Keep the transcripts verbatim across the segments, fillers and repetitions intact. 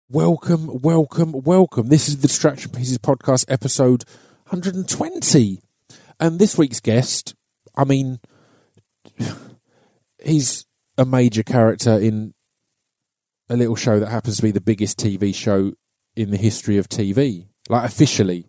Welcome, welcome, welcome. This is the Distraction Pieces podcast, episode one hundred twenty. And this week's guest, I mean, he's a major character in a little show that happens to be the biggest T V show in the history of T V. Like, officially.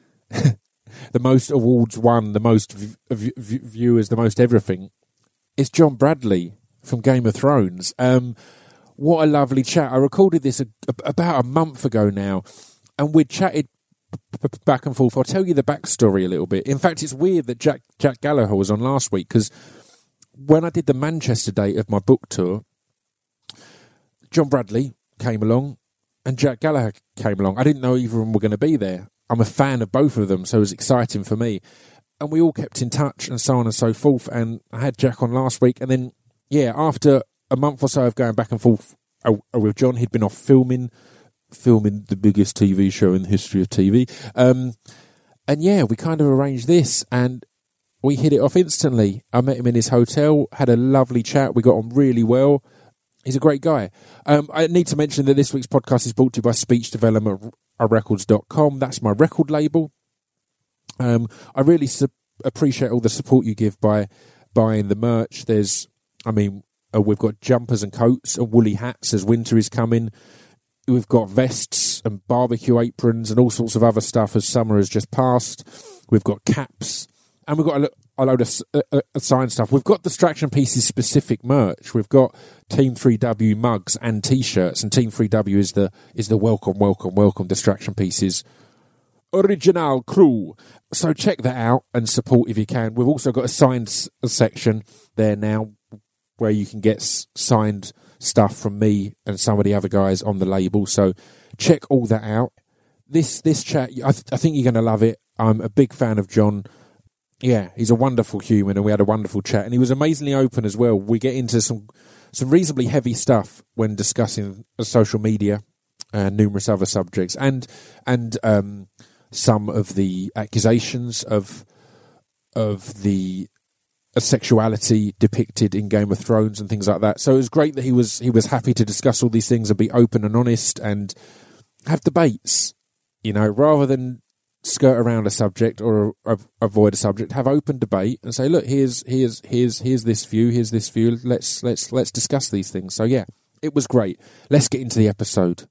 The most awards won, the most v- v- viewers, the most everything. It's John Bradley from Game of Thrones. Um... What a lovely chat. I recorded this a, a, about a month ago now, and we'd chatted b- back and forth. I'll tell you the backstory a little bit. In fact, it's weird that Jack, Jack Gallagher was on last week, because when I did the Manchester date of my book tour, John Bradley came along and Jack Gallagher came along. I didn't know either of them were going to be there. I'm a fan of both of them, so it was exciting for me. And we all kept in touch and so on and so forth, and I had Jack on last week, and then, yeah, after a month or so of going back and forth with John, he'd been off filming, filming the biggest T V show in the history of T V. Um, and yeah, we kind of arranged this and we hit it off instantly. I met him in his hotel, had a lovely chat. We got on really well. He's a great guy. Um, I need to mention that this week's podcast is brought to you by speech development records dot com. That's my record label. Um, I really su- appreciate all the support you give by buying the merch. There's, I mean, Uh, we've got jumpers and coats and woolly hats as winter is coming. We've got vests and barbecue aprons and all sorts of other stuff as summer has just passed. We've got caps and we've got a, lo- a load of uh, uh, signed stuff. We've got Distraction Pieces specific merch. We've got Team three W mugs and T-shirts, and Team three W is the is the welcome, welcome, welcome Distraction Pieces original crew. So check that out and support if you can. We've also got a signed s- section there now, where you can get signed stuff from me and some of the other guys on the label. So check all that out. This this chat, I, th- I think you're going to love it. I'm a big fan of John. Yeah, he's a wonderful human, and we had a wonderful chat. And he was amazingly open as well. We get into some some reasonably heavy stuff when discussing social media and numerous other subjects, and and um, some of the accusations of of the sexuality depicted in Game of Thrones and things like that. So it was great that he was he was happy to discuss all these things and be open and honest and have debates, you know, rather than skirt around a subject or a, avoid a subject. Have open debate and say, look, here's here's here's here's this view, here's this view. Let's let's let's discuss these things. So yeah, it was great. Let's get into the episode.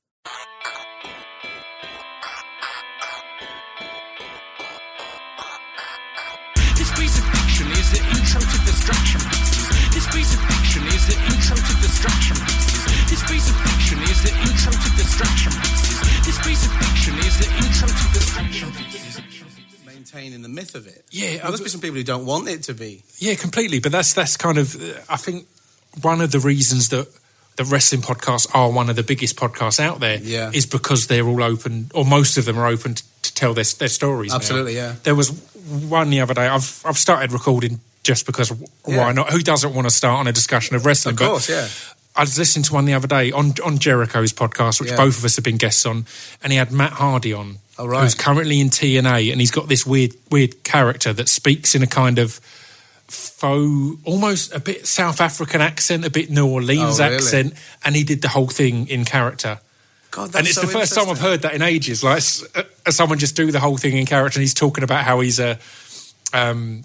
This piece of fiction is the intro to Distraction Pieces. This piece of fiction is the intro to Distraction Pieces. This piece of fiction is the intro to Distraction Pieces. Maintaining the myth of it. Yeah, there must be some people who don't want it to be. Yeah, completely. But that's that's kind of, uh, I think, one of the reasons that the wrestling podcasts are one of the biggest podcasts out there yeah. is because they're all open, or most of them are open to, to tell their their stories. Absolutely, now. yeah. There was one the other day. I've I've started recording just because why yeah. not? Who doesn't want to start on a discussion of wrestling? Of course, but yeah. I was listening to one the other day on on Jericho's podcast, which yeah. both of us have been guests on, and he had Matt Hardy on, oh, right. who's currently in T N A, and he's got this weird weird character that speaks in a kind of faux, almost a bit South African accent, a bit New Orleans oh, really? accent, and he did the whole thing in character. God, that's and it's so the first time I've heard that in ages. Like, uh, someone just do the whole thing in character, and he's talking about how he's a um,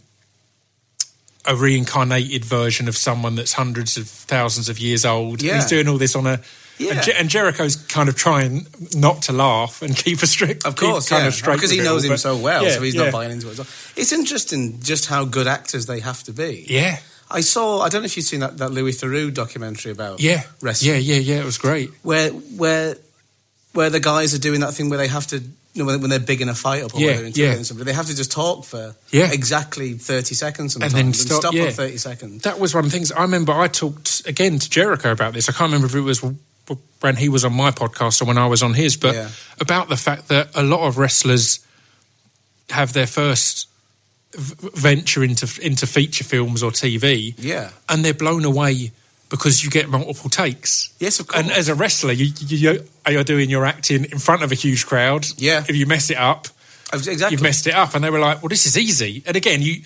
a reincarnated version of someone that's hundreds of thousands of years old. Yeah. And he's doing all this on a... Yeah. And, Jer- and Jericho's kind of trying not to laugh and keep a strict... Of course, kind yeah. of straight because he knows all, him so well, yeah, so he's yeah. not buying into it. It's interesting just how good actors they have to be. Yeah. I saw, I don't know if you've seen that, that Louis Theroux documentary about yeah. wrestling. Yeah, yeah, yeah, it was great. Where, where, where the guys are doing that thing where they have to... You know, when they're big in a fight-up or yeah, when they're interviewing yeah. somebody, they have to just talk for yeah. exactly thirty seconds sometimes and then and stop, stop yeah. on thirty seconds. That was one of the things. I remember I talked, again, to Jericho about this. I can't remember if it was when he was on my podcast or when I was on his, but yeah. about the fact that a lot of wrestlers have their first v- venture into into feature films or T V, yeah. and they're blown away because you get multiple takes. Yes, of course. And as a wrestler, you, you, you're doing your acting in front of a huge crowd. Yeah. If you mess it up, exactly. you've messed it up. And they were like, well, this is easy. And again, you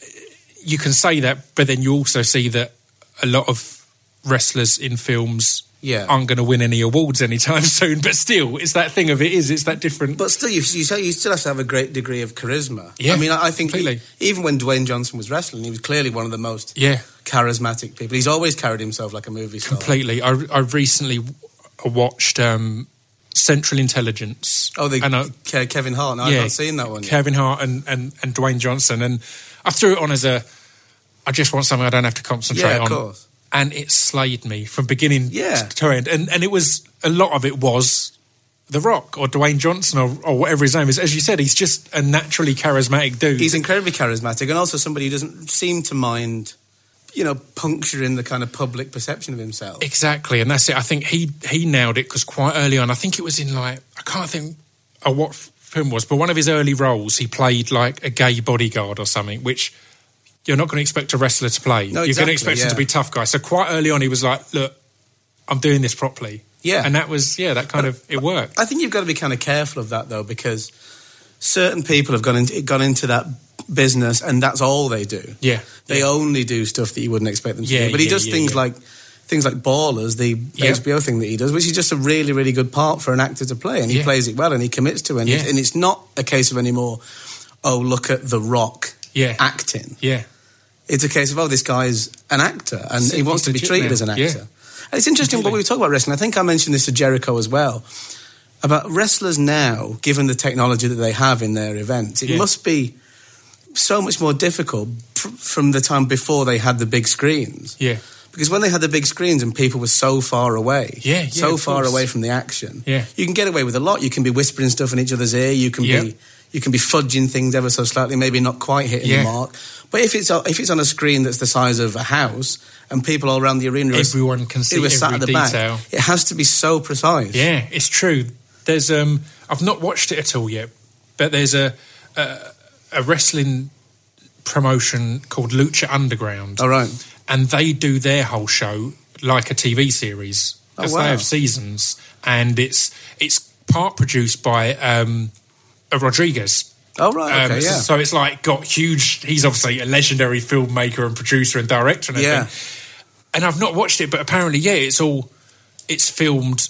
you can say that, but then you also see that a lot of wrestlers in films Yeah. aren't going to win any awards anytime soon. But still, it's that thing of it is, it's that different. But still, you, you, say you still have to have a great degree of charisma. Yeah, I mean, I, I think he, completely. even when Dwayne Johnson was wrestling, he was clearly one of the most yeah, charismatic people. He's always carried himself like a movie star. completely. I, I recently watched um, Central Intelligence. Oh, the and I, Ke- Kevin Hart. No, I've not seen that one yet. Kevin Hart and, and, and Dwayne Johnson. And I threw it on as a, I just want something I don't have to concentrate Yeah, of on. course. And it slayed me from beginning Yeah. to end. And, and it was, a lot of it was The Rock or Dwayne Johnson or, or whatever his name is. As you said, he's just a naturally charismatic dude. He's incredibly charismatic and also somebody who doesn't seem to mind, you know, puncturing the kind of public perception of himself. Exactly, and that's it. I think he he nailed it because quite early on, I think it was in like, I can't think of what f- film it was, but one of his early roles, he played like a gay bodyguard or something, which you're not going to expect a wrestler to play. No, You're exactly, going to expect yeah. him to be a tough guy. So quite early on, he was like, look, I'm doing this properly. Yeah. And that was, yeah, that kind of, it worked. I think you've got to be kind of careful of that, though, because certain people have gone into, gone into that business and that's all they do. Yeah. They yeah. only do stuff that you wouldn't expect them to Yeah, do. But he yeah, does yeah, things yeah. like things like Ballers, the Yeah. H B O thing that he does, which is just a really, really good part for an actor to play. And he Yeah. plays it well and he commits to it. And, Yeah. it's, and it's not a case of anymore, oh, look at The Rock Yeah. acting. Yeah. It's a case of, oh, this guy's an actor and So he wants he's to be legit treated now. as an actor. Yeah. And it's interesting what Completely. we were talking about wrestling. I think I mentioned this to Jericho as well. About wrestlers now, given the technology that they have in their events, it Yeah. must be so much more difficult fr- from the time before they had the big screens. Yeah. Because when they had the big screens and people were so far away, Yeah, yeah, so of far course. away from the action, Yeah. you can get away with a lot. You can be whispering stuff in each other's ear. You can Yeah. be you can be fudging things ever so slightly, maybe not quite hitting Yeah. the mark. But if it's if it's on a screen that's the size of a house and people all around the arena, are- Everyone can see who are sat every at the detail. back, it has to be so precise. Yeah, it's true. There's um, I've not watched it at all yet, but there's a a, a wrestling promotion called Lucha Underground, All right. and they do their whole show like a T V series. Oh, As wow. They have seasons, and it's it's part produced by um, a Rodriguez. Oh, right. Okay, Um, so, yeah. so it's like got huge. He's obviously a legendary filmmaker and producer and director and everything. Yeah. And I've not watched it, but apparently, yeah, it's all it's filmed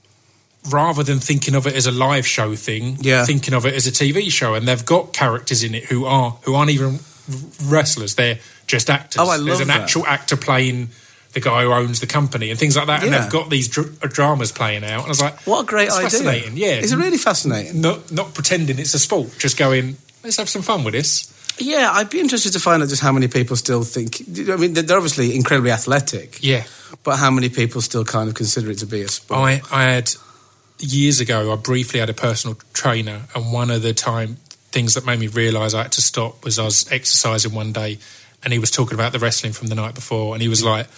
rather than thinking of it as a live show thing. Yeah. Thinking of it as a T V show, and they've got characters in it who are who aren't even wrestlers; they're just actors. Oh, I There's love an that. actual actor playing the guy who owns the company and things like that, and Yeah. they've got these dr- dramas playing out. And I was like, What a great it's idea. fascinating, yeah. It's really fascinating. Not not pretending it's a sport, just going, let's have some fun with this. Yeah, I'd be interested to find out just how many people still think... I mean, they're obviously incredibly athletic, Yeah. but how many people still kind of consider it to be a sport? I, I had, years ago, I briefly had a personal trainer, and one of the time things that made me realise I had to stop was I was exercising one day, and he was talking about the wrestling from the night before, and he was like,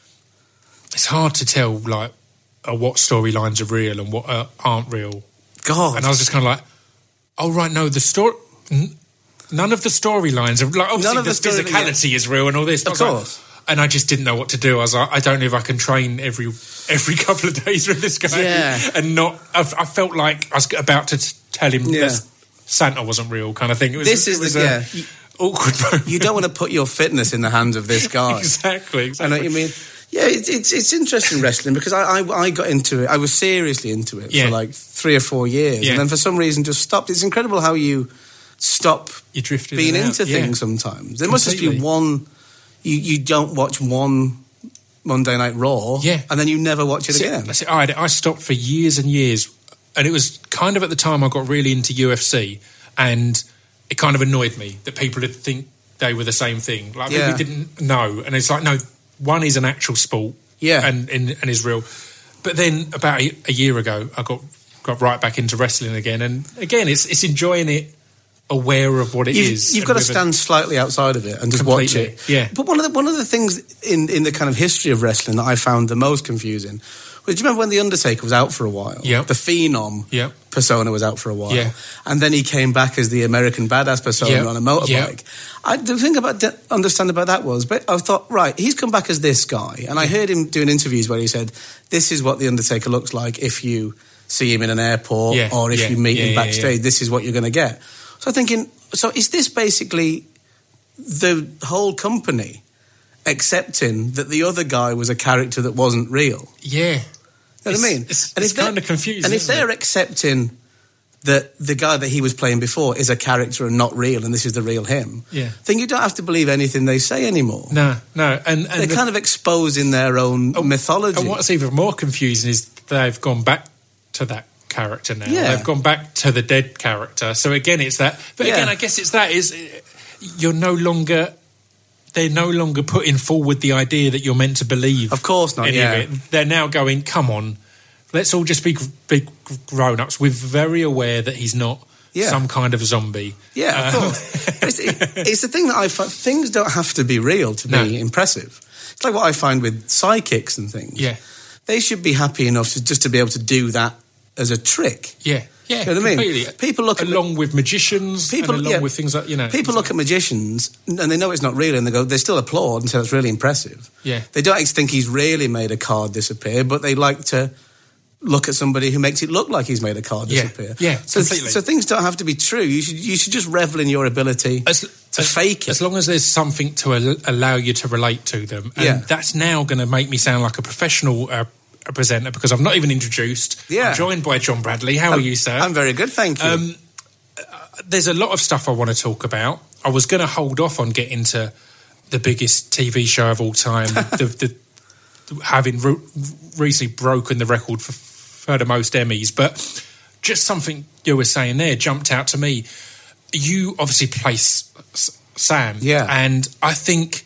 it's hard to tell, like, uh, what storylines are real and what uh, aren't real. God. And I was just kind of like, oh, right, no, the story... N- none of the storylines are... Like, obviously, None of the, the story- physicality is real and all this. Of I was like- course. and I just didn't know what to do. I was like, I don't know if I can train every Yeah. every couple of days with this guy. And not... I, I felt like I was about to t- tell him Yeah. that Santa wasn't real kind of thing. It was, This it is was the- a yeah. You- awkward moment. You don't want to put your fitness in the hands of this guy. Exactly, I exactly. know what you mean. Yeah, it, it's it's interesting wrestling because I, I I got into it. I was seriously into it Yeah. for like three or four years, Yeah. and then for some reason just stopped. It's incredible how you stop You drifted being in and into out. Yeah. things sometimes. There must just be Completely. one. You you don't watch one Monday Night Raw, Yeah. and then you never watch it That's it. again. That's it. I, had- I stopped for years and years, and it was kind of at the time I got really into U F C, and it kind of annoyed me that people would think they were the same thing. Like Yeah. people didn't know, and it's like, no, one is an actual sport, Yeah. and and, and is real. But then about a, a year ago, I got got right back into wrestling again, and again, it's it's enjoying it, aware of what it You've, is. you've and got to with a- stand slightly outside of it and just watch Completely, it. yeah. But one of the one of the things in in the kind of history of wrestling that I found the most confusing was, do you remember when the Undertaker was out for a while? Yep. The Phenom Yep. persona was out for a while. Yeah. And then he came back as the American badass persona Yep. on a motorbike. Yep. I, the thing about de- understand about that was, but I thought, right, he's come back as this guy, and I heard him doing interviews where he said, "This is what the Undertaker looks like if you see him in an airport Yeah, or if yeah, you meet yeah, him yeah, backstage. yeah. This is what you're going to get." So I'm thinking, so is this basically the whole company accepting that the other guy was a character that wasn't real? Yeah, You know what I mean? It's, and it's if they're- kind of confusing. And if isn't they're it? accepting that the guy that he was playing before is a character and not real, and this is the real him, Yeah. then you don't have to believe anything they say anymore. No, no. And, and They're the- kind of exposing their own Oh, mythology. And what's even more confusing is they've gone back to that character now. Yeah. They've gone back to the dead character. So again, it's that. But Yeah. again, I guess it's that is you're no longer. They're no longer putting forward the idea that you're meant to believe. Of course not, any yeah. of it. They're now going, come on, let's all just be big grown-ups. We're very aware that he's not Yeah. some kind of zombie. Yeah, of Uh, course. it's, it's the thing that I find. Things don't have to be real to be No. impressive. It's like what I find with psychics and things. Yeah, They should be happy enough to just to be able to do that as a trick. yeah, yeah. You know what I mean? completely. People look at along with magicians, People- and along yeah. with things like you know. People look at magicians and they know it's not real, and they go, they still applaud and say that's really impressive. Yeah. They don't think he's really made a card disappear, but they like to look at somebody who makes it look like he's made a card Yeah. disappear. Yeah, so, completely. so things don't have to be true. You should you should just revel in your ability As- to as- fake it. As long as there's something to al- allow you to relate to them. And Yeah. that's now going to make me sound like a professional uh, presenter because I've not even introduced. Yeah. I'm joined by John Bradley. How are you, sir? I'm very good, thank you. Um, there's a lot of stuff I want to talk about. I was going to hold off on getting to the biggest T V show of all time, the, the, having re- recently broken the record for, for the most Emmys. But just something you were saying there jumped out to me. You obviously play S- S- Sam. Yeah. And I think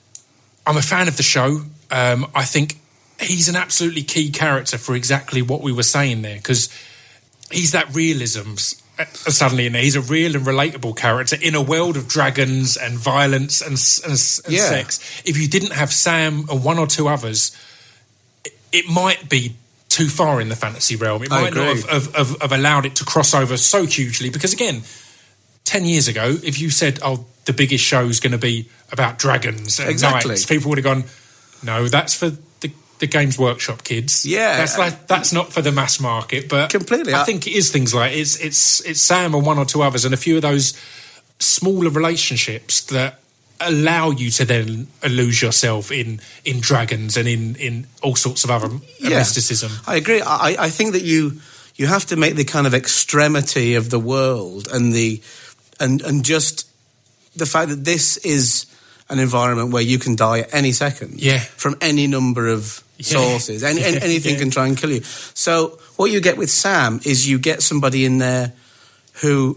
I'm a fan of the show. Um, I think he's an absolutely key character for exactly what we were saying there because he's that realism s- uh, suddenly in there. He's a real and relatable character in a world of dragons and violence and, s- and, s- and Yeah. sex. If you didn't have Sam and one or two others, it, it might be too far in the fantasy realm. It I might not agree. have, have, have, have allowed it to cross over so hugely because, again, ten years ago, if you said, oh, the biggest show is going to be about dragons and Exactly. knights, people would have gone, no, that's for the, the Games Workshop kids. Yeah. That's like that's not for the mass market. But Completely. I I- think it is things like it's it's it's Sam and one or two others and a few of those smaller relationships that allow you to then lose yourself in in dragons and in in all sorts of other Yeah. mysticism. I agree. I, I think that you you have to make the kind of extremity of the world and the and and just the fact that this is an environment where you can die at any second. Yeah. From any number of Yeah. sources. Any, any- Yeah. anything Yeah. can try and kill you. So what you get with Sam is you get somebody in there who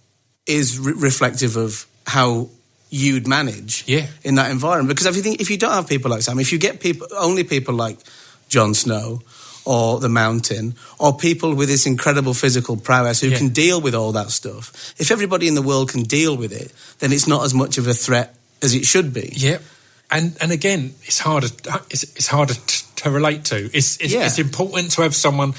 is re- reflective of how you'd manage Yeah. in that environment. Because if you think, if you don't have people like Sam, if you get people only people like Jon Snow or the Mountain or people with this incredible physical prowess who Yeah. can deal with all that stuff, if everybody in the world can deal with it, then it's not as much of a threat as it should be. Yeah, and and again, it's harder. It's, it's harder t- to relate to. It's it's, Yeah. it's important to have someone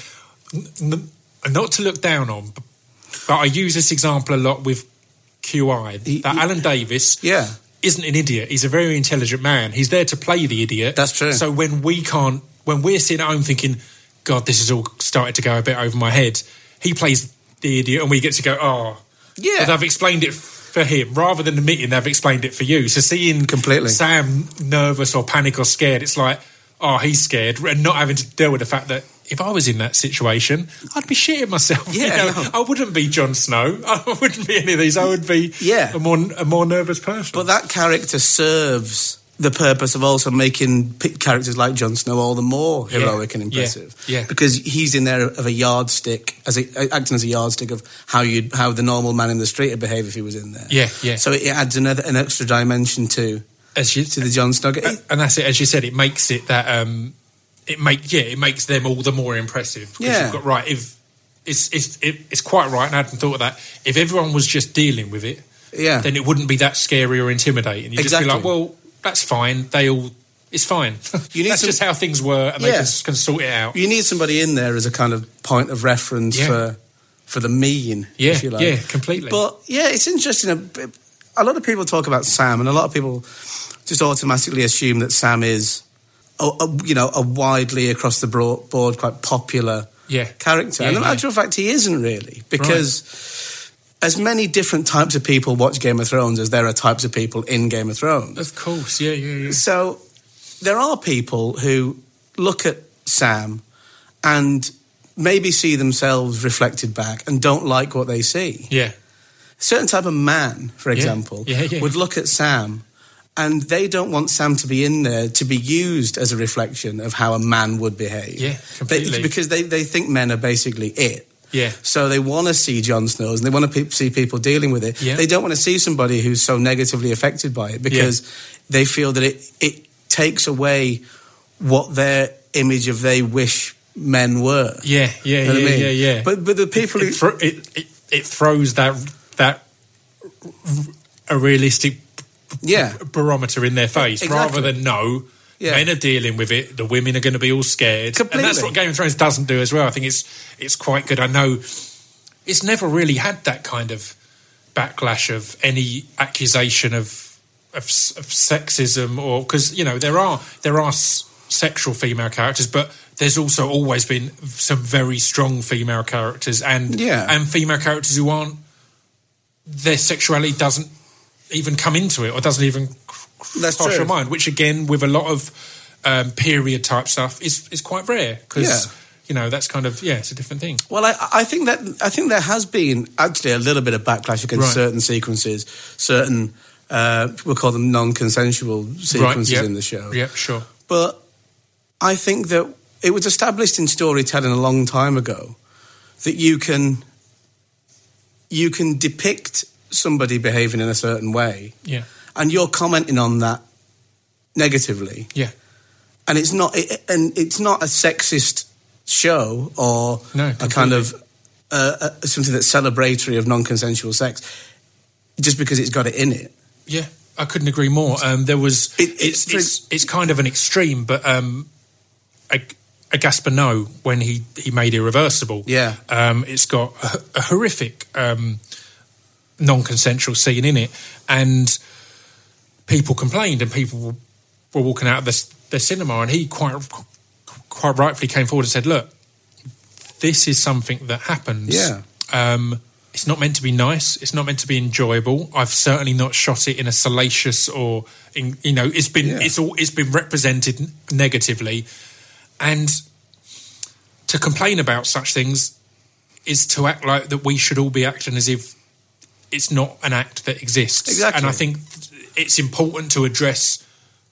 n- n- not to look down on. But, but I use this example a lot with Q I. He- That he- Alan Davis, Yeah. isn't an idiot. He's a very intelligent man. He's there to play the idiot. That's true. So when we can't, when we're sitting at home thinking, God, this has all started to go a bit over my head, he plays the idiot, and we get to go, oh, Yeah. but they've explained it for him rather than admitting they've explained it for you. So seeing Completely. Sam nervous or panic or scared, it's like, oh, he's scared, and not having to deal with the fact that if I was in that situation, I'd be shitting myself. You Yeah, know, no. I wouldn't be Jon Snow. I wouldn't be any of these. I would be Yeah. a more a more nervous person. But that character serves the purpose of also making p- characters like Jon Snow all the more Yeah. heroic and Yeah. impressive. Yeah. Because he's in there of a yardstick, as a, acting as a yardstick of how you how the normal man in the street would behave if he was in there. Yeah, yeah. So it adds another an extra dimension to as you, to the Jon Snow. It- and that's it. As you said, it makes it that um, it make yeah, it makes them all the more impressive. Because Yeah. you've got right. If it's it's it, it's quite right, and I hadn't thought of that. If everyone was just dealing with it, yeah. then it wouldn't be that scary or intimidating. You'd Exactly. just be like, well, that's fine. They all, it's fine. You need that's some- just how things were, and they Yeah. can, can sort it out. You need somebody in there as a kind of point of reference Yeah. for for the mean, Yeah, if you like. yeah, completely. But yeah, it's interesting. A, a lot of people talk about Sam, and a lot of people just automatically assume that Sam is, a, a, you know, a widely across the broad, board quite popular Yeah. character. Yeah, and in yeah. actual fact, he isn't really, because as many different types of people watch Game of Thrones as there are types of people in Game of Thrones. Of course, yeah, yeah, yeah. So there are people who look at Sam and maybe see themselves reflected back and don't like what they see. Yeah. A certain type of man, for example, Yeah, yeah. would look at Sam and they don't want Sam to be in there to be used as a reflection of how a man would behave. Yeah, completely. They, because they, they think men are basically it. Yeah. So they want to see Jon Snows and they want to pe- see people dealing with it. Yeah. They don't want to see somebody who's so negatively affected by it because Yeah. they feel that it, it takes away what their image of they wish men were. Yeah, yeah, You know what yeah, I mean? yeah, yeah. But but the people it, who it, thro- it, it, it throws that that a realistic yeah barometer in their face Exactly. rather than no. Yeah. Men are dealing with it. The women are going to be all scared, Completely. and that's what Game of Thrones doesn't do as well. I think it's it's quite good. I know it's never really had that kind of backlash of any accusation of of, of sexism, or because you know there are there are s- sexual female characters, but there's also always been some very strong female characters, and Yeah. and female characters who aren't, their sexuality doesn't even come into it or doesn't even That's cross true. your mind, which again with a lot of um, period type stuff is is quite rare because Yeah. you know that's kind of yeah it's a different thing. Well, I, I think that I think there has been actually a little bit of backlash against Right. certain sequences, certain uh, we'll call them non-consensual sequences yep. in the show. Yeah, sure. But I think that it was established in storytelling a long time ago that you can you can depict somebody behaving in a certain way, Yeah, and you're commenting on that negatively, yeah, and it's not it, and it's not a sexist show or No, a kind of uh, uh, something that's celebratory of non-consensual sex just because it's got it in it. yeah. I couldn't agree more. Um, there was It- it's, it's- it's it's kind of an extreme, but um, a, a Gaspar Noé when he he made Irreversible, Yeah. um, it's got a, a horrific um, non-consensual scene in it, and people complained, and people were, were walking out of the, the cinema, and he quite quite rightfully came forward and said, "Look, this is something that happens. Yeah. Um, it's not meant to be nice. It's not meant to be enjoyable. I've certainly not shot it in a salacious or, in, you know, it's been Yeah. it's all it's been represented negatively, and to complain about such things is to act like that we should all be acting as if it's not an act that exists. Exactly. And I think it's important to address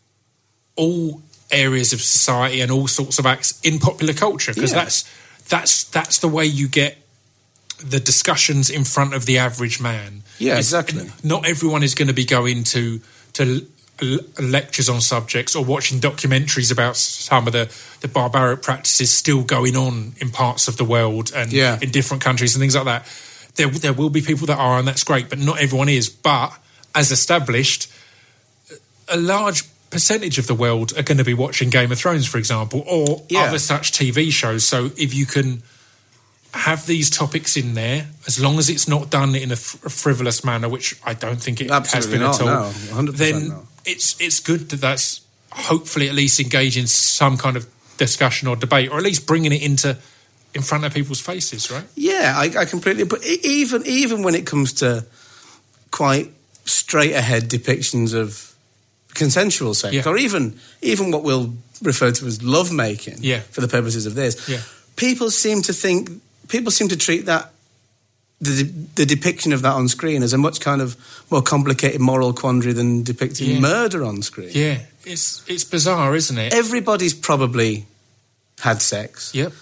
all areas of society and all sorts of acts in popular culture because Yeah. that's that's that's the way you get the discussions in front of the average man. Yeah, It's- exactly. Not everyone is going to be going to to l- lectures on subjects or watching documentaries about some of the, the barbaric practices still going on in parts of the world and Yeah. in different countries and things like that. There, there will be people that are, and that's great, but not everyone is. But as established, a large percentage of the world are going to be watching Game of Thrones, for example, or Yeah. other such T V shows. So if you can have these topics in there, as long as it's not done in a, f- a frivolous manner, which I don't think it Absolutely has been not, at all, no, one hundred percent then no. it's it's good that that's hopefully at least engaging some kind of discussion or debate, or at least bringing it into in front of people's faces, right? Yeah, I, I completely. But e- even even when it comes to quite straight ahead depictions of consensual sex, Yeah. or even even what we'll refer to as love making, Yeah. for the purposes of this, Yeah. people seem to think people seem to treat that the the depiction of that on screen as a much kind of more complicated moral quandary than depicting Yeah. murder on screen. Yeah, it's it's bizarre, isn't it? Everybody's probably had sex. Yep.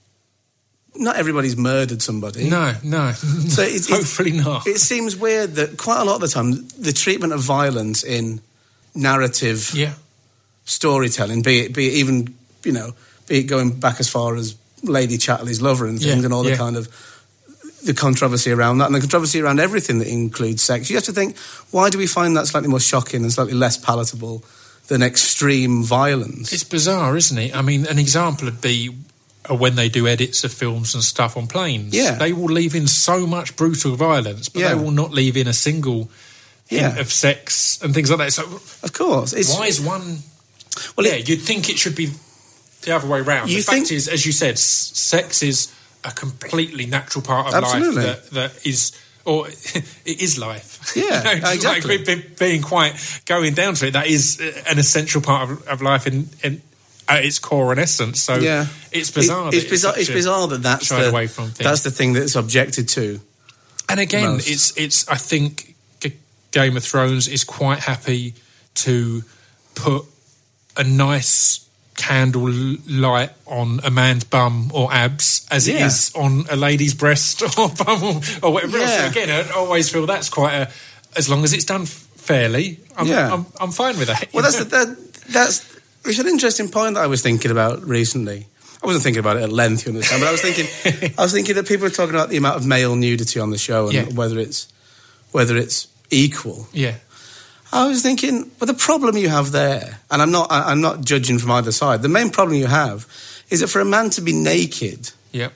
Not everybody's murdered somebody. No, no. So it's, it's, hopefully not. It seems weird that quite a lot of the time the treatment of violence in narrative Yeah, storytelling, be it, be it even, you know, be it going back as far as Lady Chatterley's lover and things Yeah, and all the yeah. kind of the controversy around that and the controversy around everything that includes sex. You have to think, why do we find that slightly more shocking and slightly less palatable than extreme violence? it's bizarre, isn't it? I mean, an example would be uh, when they do edits of films and stuff on planes. Yeah. They will leave in so much brutal violence, but Yeah. they will not leave in a single hint Yeah. of sex and things like that. So Of course. It's, why is one... well, yeah, it- you'd think it should be the other way round. You the fact think- is, as you said, s- sex is a completely natural part of Absolutely. life that, that is... Or it is life. Yeah, You know, just exactly. Like be- be- being quite going down to it, that is uh, an essential part of, of life in, in at its core and essence. So Yeah. it's bizarre. It- that it's bizarre. such It's a bizarre that that's shied the away from thing. that's the thing that's objected to. And again, most. it's it's. I think G- Game of Thrones is quite happy to put a nice candle light on a man's bum or abs as it Yeah. is on a lady's breast or bum or, or whatever else. Yeah. So again, I always feel that's quite a. As long as it's done f- fairly, I'm, Yeah. I'm I'm fine with that. you Well, that's know? the, that, that's it's an interesting point that I was thinking about recently. I wasn't thinking about it at length, you understand, but I was thinking, I was thinking that people are talking about the amount of male nudity on the show and Yeah. whether it's whether it's equal. yeah, I was thinking, but the problem you have there, and I'm not, I- I'm not judging from either side. The main problem you have is that for a man to be naked, yeah,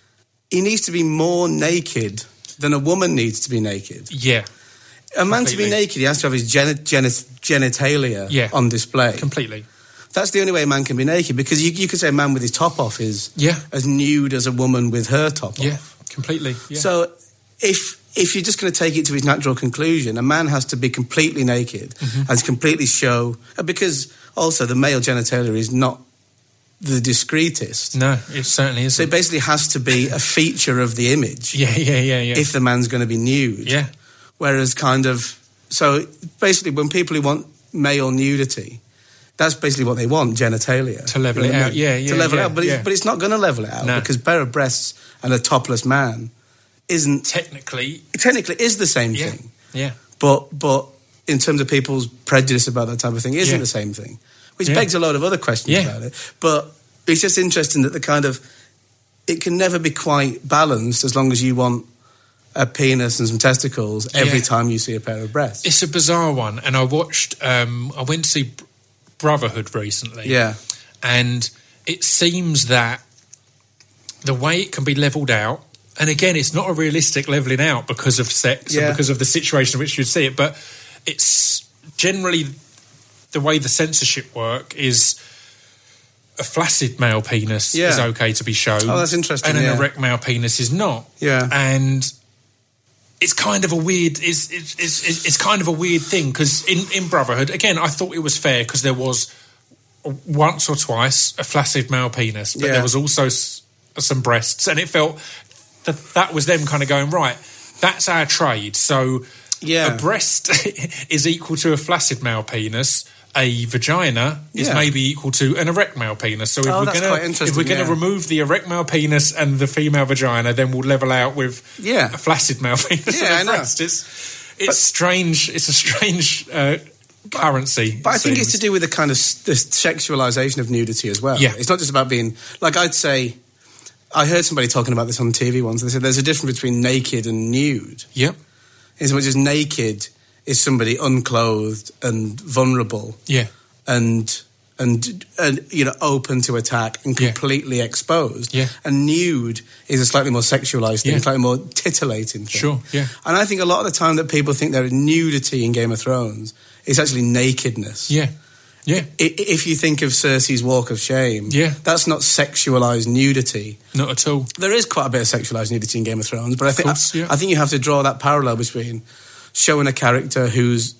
he needs to be more naked than a woman needs to be naked. yeah, A man to be Completely. naked, he has to have his geni- geni- genitalia Yeah. on display. completely. That's the only way a man can be naked, because you, you could say a man with his top off is Yeah, as nude as a woman with her top yeah, off. completely. Yeah. So if if you're just going to take it to its natural conclusion, a man has to be completely naked Mm-hmm. and completely show, because also the male genitalia is not the discreetest. no, it certainly is. So it basically has to be a feature of the image yeah, yeah, yeah, yeah. if the man's going to be nude. yeah, Whereas kind of, so basically when people who want male nudity, that's basically what they want, genitalia. To level You know it what I out. mean? Yeah, yeah, To level yeah, it out, but, yeah. it's, but it's not going to level it out, No. because bare breasts and a topless man isn't, technically, technically is the same yeah, thing. yeah. But but in terms of people's prejudice about that type of thing, isn't Yeah. the same thing. Which Yeah. begs a load of other questions Yeah. about it. But it's just interesting that the kind of, it can never be quite balanced as long as you want a penis and some testicles every Yeah. time you see a pair of breasts. It's a bizarre one, and I watched. Um, I went to see Br- Brotherhood recently. Yeah. and it seems that the way it can be levelled out, and again, it's not a realistic levelling out because of sex Yeah. and because of the situation in which you'd see it, but it's generally the way the censorship work is. A flaccid male penis Yeah. is okay to be shown. Oh, that's interesting, And an yeah. erect male penis is not. Yeah. And it's kind of a weird. It's it's it's, it's kind of a weird thing because in, in Brotherhood, again, I thought it was fair because there was once or twice a flaccid male penis, but Yeah. there was also s- some breasts, and it felt that that was them kind of going right. That's our trade. So Yeah. a breast is equal to a flaccid male penis. A vagina is Yeah. maybe equal to an erect male penis. So if Oh, we're that's gonna quite if interesting, we're gonna yeah. remove the erect male penis and the female vagina, then we'll level out with Yeah. a flaccid male penis Yeah, I and know. a breast. It's it's strange. It's a strange uh, currency. But I it think it's seems. to do with the kind of s- the sexualization of nudity as well. Yeah. It's not just about being, like I'd say, I heard somebody talking about this on T V once. They said there's a difference between naked and nude. Yep. As much as naked is somebody unclothed and vulnerable Yeah. and and and you know open to attack and Yeah. completely exposed. Yeah. And nude is a slightly more sexualized thing, Yeah. slightly more titillating thing. Sure, yeah. And I think a lot of the time that people think there is nudity in Game of Thrones, it's actually nakedness. Yeah. Yeah. I- If you think of Cersei's walk of shame, Yeah. that's not sexualized nudity. Not at all. There is quite a bit of sexualized nudity in Game of Thrones, but I think course, yeah. I think you have to draw that parallel between showing a character who's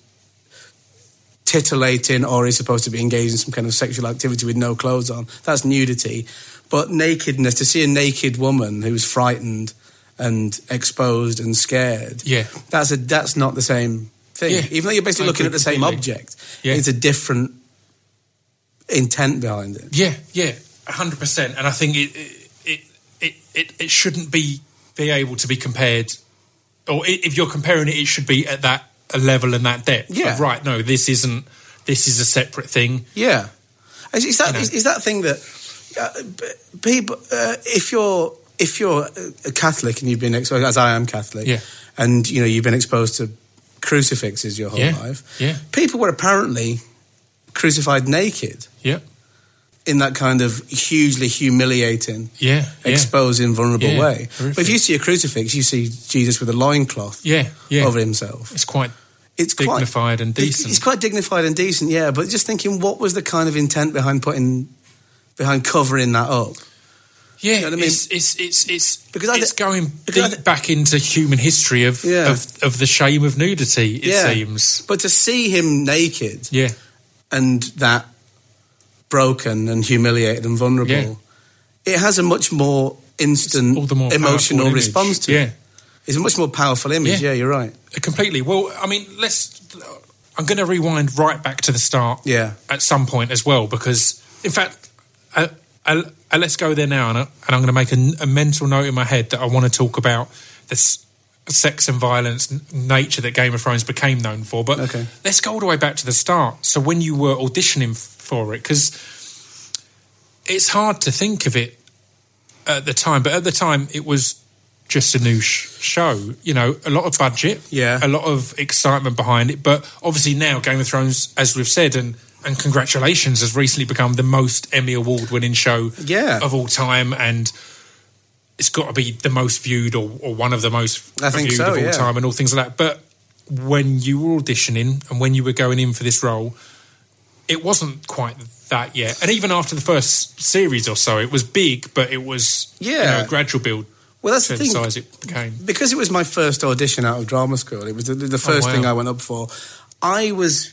titillating or is supposed to be engaged in some kind of sexual activity with no clothes on. That's nudity. But nakedness, to see a naked woman who's frightened and exposed and scared, Yeah. that's a that's not the same thing. Yeah. Even though you're basically I looking agree at the same completely. object, Yeah. it's a different intent behind it. Yeah. Yeah. A hundred percent. And I think it it, it it it shouldn't be be able to be compared, or i- if you're comparing it, it should be at that a level and that depth. Yeah. Of, right. No, this isn't. This is a separate thing. Yeah, is, is that You know. is, is that thing that uh, b- people? Uh, if you're if you're a Catholic and you've been exposed, as I am Catholic, Yeah. and you know you've been exposed to crucifixes your whole Yeah. life, Yeah. people were apparently crucified naked Yeah. in that kind of hugely humiliating, Yeah. Yeah. exposing, vulnerable Yeah. way. But Horrific. if you see a crucifix, you see Jesus with a loincloth Yeah. Yeah. over himself. It's quite It's dignified quite, and it- decent. It's quite dignified and decent, yeah. But just thinking, what was the kind of intent behind putting, behind covering that up? Yeah, You know what I mean? it's, it's it's it's Because I it's thi- going because I deep thi- back into human history of, Yeah. of of the shame of nudity. It Yeah. seems. But to see him naked Yeah, and that broken and humiliated and vulnerable, Yeah. it has a much more instant all the more emotional powerful response image. to Yeah. it. It's a much more powerful image. Yeah. Yeah, you're right. Completely. Well, I mean, let's. I'm going to rewind right back to the start. Yeah. At some point as well, because in fact, uh, uh, uh, let's go there now, and, uh, and I'm going to make a, a mental note in my head that I want to talk about this sex and violence n- nature that Game of Thrones became known for. But Okay. let's go all the way back to the start. So when you were auditioning for it, because it's hard to think of it at the time, but at the time it was just a new sh- show, you know, a lot of budget, Yeah. a lot of excitement behind it. But obviously now Game of Thrones, as we've said, and, and congratulations, has recently become the most Emmy Award-winning show Yeah. of all time, and it's got to be the most viewed or, or one of the most I think viewed so, of all yeah. time and all things like that. But when you were auditioning and when you were going in for this role, it wasn't quite that yet. And even after the first series or so, it was big, but it was you Yeah. know, a gradual build. Well, that's to the the thing. size it became. Because it was my first audition out of drama school, it was the, the first wow. thing I went up for. I was,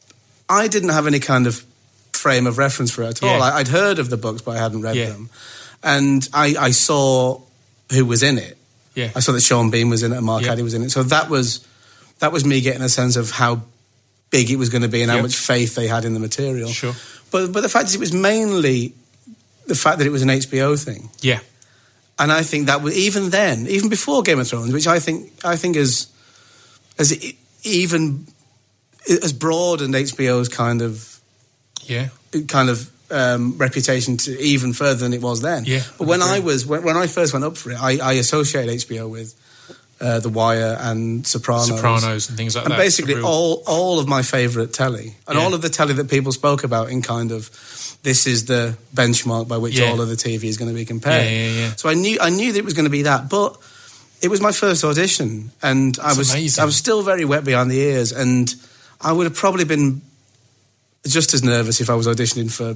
I didn't have any kind of frame of reference for it at all. Yeah. I, I'd heard of the books, but I hadn't read Yeah. them. And I, I saw who was in it. Yeah. I saw that Sean Bean was in it and Mark Yeah. Addy was in it. So that was that was me getting a sense of how big it was going to be and how Yep. much faith they had in the material. Sure. But but the fact is, it was mainly the fact that it was an H B O thing. Yeah. And I think that was, even then, even before Game of Thrones, which I think I think is as e- even as broadened H B O's kind of Yeah. kind of um, reputation to even further than it was then. Yeah, But when I I agree. was when, when I first went up for it, I, I associated H B O with uh, The Wire and Sopranos. Sopranos and things like And that. basically The real- all all of my favourite telly and Yeah. all of the telly that people spoke about in kind of this is the benchmark by which Yeah. all of the T V is going to be compared. Yeah, yeah, yeah. So I knew I knew that it was going to be that, but it was my first audition, and I That's was amazing. I was still very wet behind the ears, and I would have probably been just as nervous if I was auditioning for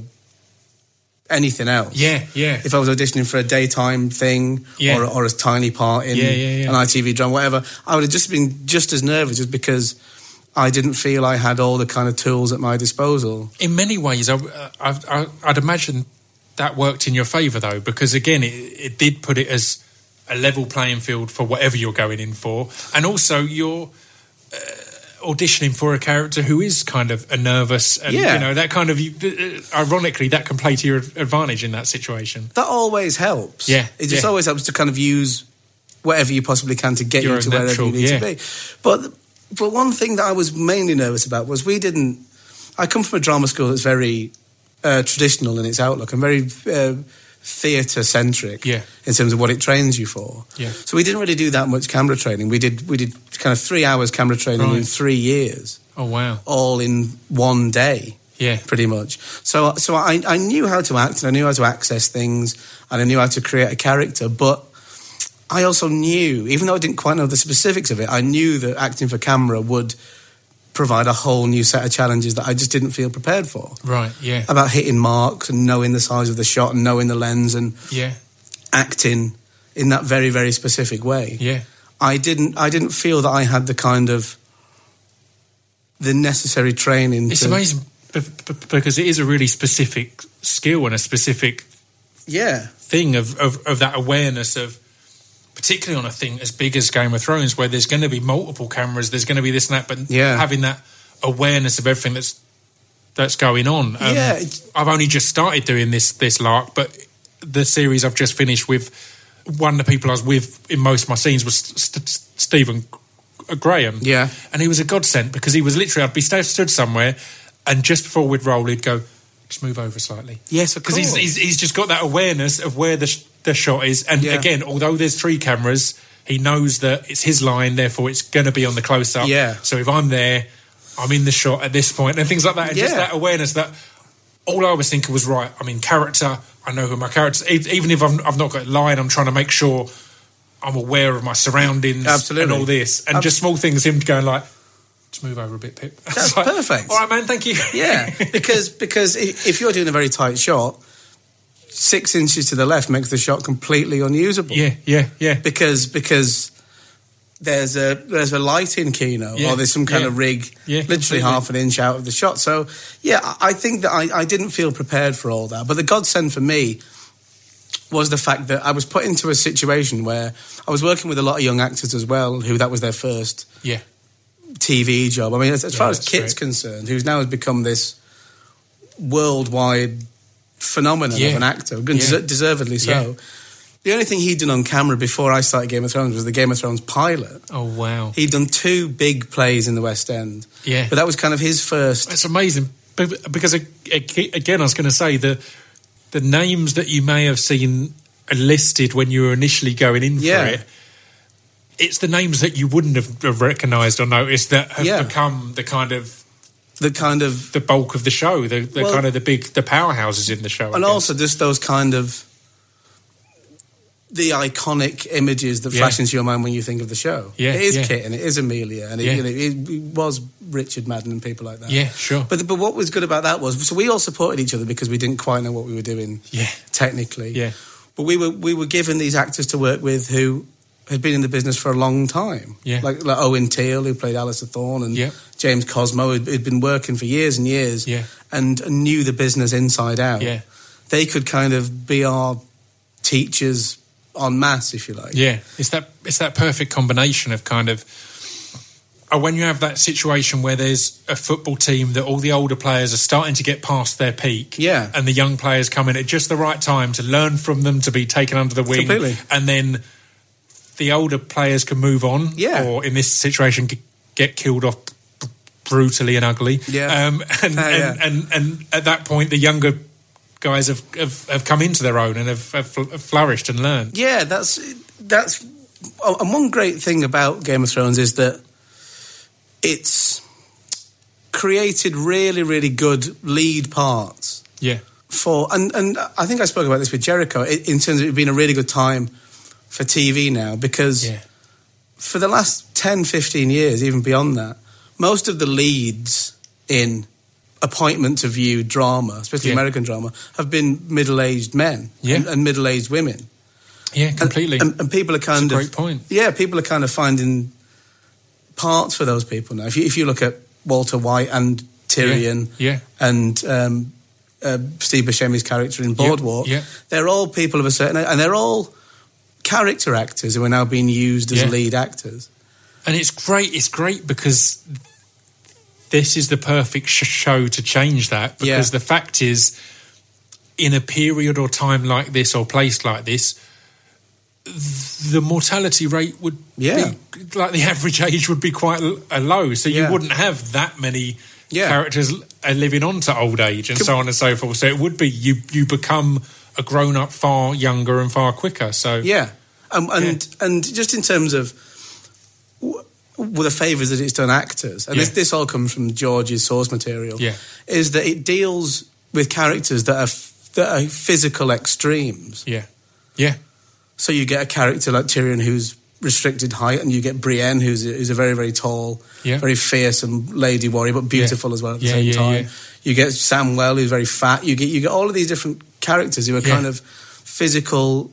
anything else. Yeah, yeah. If I was auditioning for a daytime thing Yeah. or, or a tiny part in Yeah, yeah, yeah. an I T V drama, whatever, I would have just been just as nervous just because I didn't feel I had all the kind of tools at my disposal. In many ways, I, I, I, I'd imagine that worked in your favour, though, because, again, it, it did put it as a level playing field for whatever you're going in for. And also, you're uh, auditioning for a character who is kind of a nervous and, Yeah. you know, that kind of... Uh, ironically, that can play to your advantage in that situation. That always helps. Yeah, It just yeah. always helps to kind of use whatever you possibly can to get Your you to own wherever natural, you need yeah. to be. But but one thing that I was mainly nervous about was we didn't... I come from a drama school that's very uh, traditional in its outlook and very uh, theatre-centric Yeah. in terms of what it trains you for. Yeah. So we didn't really do that much camera training. We did we did kind of three hours camera training in Right. three years, Oh, wow. all in one day. Yeah. Pretty much. So, so I, I knew how to act and I knew how to access things and I knew how to create a character. But I also knew, even though I didn't quite know the specifics of it, I knew that acting for camera would provide a whole new set of challenges that I just didn't feel prepared for. Right, yeah. About hitting marks and knowing the size of the shot and knowing the lens and Yeah, acting in that very, very specific way. yeah. I didn't. I didn't feel that I had the kind of the necessary training. It's to, amazing b- b- because it is a really specific skill and a specific Yeah. thing of, of, of that awareness of, particularly on a thing as big as Game of Thrones, where there's going to be multiple cameras, there's going to be this and that, but Yeah. having that awareness of everything that's that's going on. Um, Yeah, it's- I've only just started doing this this lark, but the series I've just finished with, one of the people I was with in most of my scenes was St- St- Stephen Graham. Yeah. And he was a godsend because he was literally, I'd be st- stood somewhere and just before we'd roll, he'd go, just move over slightly. Yes, of Because he's, course. he's, he's just got that awareness of where the, sh- the shot is. And Yeah. again, although there's three cameras, he knows that it's his line, therefore it's going to be on the close-up. Yeah. So if I'm there, I'm in the shot at this point and things like that. And just Yeah. that awareness that all I was thinking was, right, I'm in character, I know who my character is. Even if I've, I've not got a line, I'm trying to make sure I'm aware of my surroundings Absolutely. and all this. And Abs- just small things, him going like, just move over a bit, Pip. That's It's like, perfect. All right, man, thank you. Yeah, because because i- if you're doing a very tight shot, six inches to the left makes the shot completely unusable. yeah, yeah, yeah. Because because there's a there's a lighting keynote Yeah. or there's some kind Yeah. of rig Yeah, literally completely. half an inch out of the shot. So, yeah, I, I think that I, I didn't feel prepared for all that. But the godsend for me was the fact that I was put into a situation where I was working with a lot of young actors as well, who that was their first Yeah. T V job. I mean, as, as Yeah, far as that's Kit's great. concerned, who's now has become this worldwide phenomenon Yeah. of an actor, and Yeah. des- deservedly so. Yeah. The only thing he'd done on camera before I started Game of Thrones was the Game of Thrones pilot. Oh, wow. He'd done two big plays in the West End. Yeah. But that was kind of his first. That's amazing. But- Because, ag- ag- again, I was going to say, the the names that you may have seen listed when you were initially going in Yeah. for it, it's the names that you wouldn't have, have recognised or noticed that have Yeah. become the kind of The kind of. the bulk of the show, the, the Well- kind of the big, the powerhouses in the show. I And guess. also just those kind of. The iconic images that Yeah. flash into your mind when you think of the show. Yeah, It is yeah. Kit and it is Amelia and it, Yeah. you know, it, it was Richard Madden and people like that. Yeah, sure. But but what was good about that was so we all supported each other because we didn't quite know what we were doing Yeah. technically. Yeah. But we were we were given these actors to work with who had been in the business for a long time. Yeah. Like, like Owen Teale, who played Alistair Thorne, and Yeah. James Cosmo, who'd, who'd been working for years and years Yeah. and, and knew the business inside out. Yeah. They could kind of be our teachers en masse, if you like. Yeah, it's that it's that perfect combination of kind of uh, when you have that situation where there's a football team that all the older players are starting to get past their peak, Yeah. and the young players come in at just the right time to learn from them, to be taken under the wing, Completely. and then the older players can move on, Yeah. or in this situation g- get killed off b- brutally and ugly, Yeah. um, and, Uh, and, yeah. and and at that point the younger guys have, have, have come into their own and have, have fl- have flourished and learned. Yeah, that's that's oh, and one great thing about Game of Thrones is that it's created really, really good lead parts Yeah. for, and and I think I spoke about this with Jericho in in terms of it being a really good time for T V now because Yeah. for the last ten, fifteen years, even beyond that, most of the leads in appointment to view drama, especially Yeah. American drama, have been middle-aged men Yeah. and, and middle-aged women. Yeah, completely. And, and people are kind That's a of great point. Yeah, people are kind of finding parts for those people now. If you if you look at Walter White and Tyrion, Yeah. and um, uh, Steve Buscemi's character in Boardwalk, yeah. they're all people of a certain age, and they're all character actors who are now being used as Yeah. lead actors. And it's great. It's great because this is the perfect sh- show to change that. Because Yeah. the fact is, in a period or time like this or place like this, the mortality rate would Yeah. be, like the average age would be quite l- uh, low. So you Yeah. wouldn't have that many Yeah. characters uh, living on to old age and so on and so forth. So it would be, you, you become a grown-up far younger and far quicker. So Yeah, um, and and just in terms of w- w- the favours that it's done actors, and this Yeah. this all comes from George's source material, Yeah. is that it deals with characters that are f- that are physical extremes. Yeah. Yeah. So you get a character like Tyrion who's restricted height, and you get Brienne who's a, who's a very very tall, Yeah. very fearsome lady warrior, but beautiful as well at the Yeah, same yeah, time. yeah. You get Samwell who's very fat. You get you get all of these different characters who are Yeah. kind of physical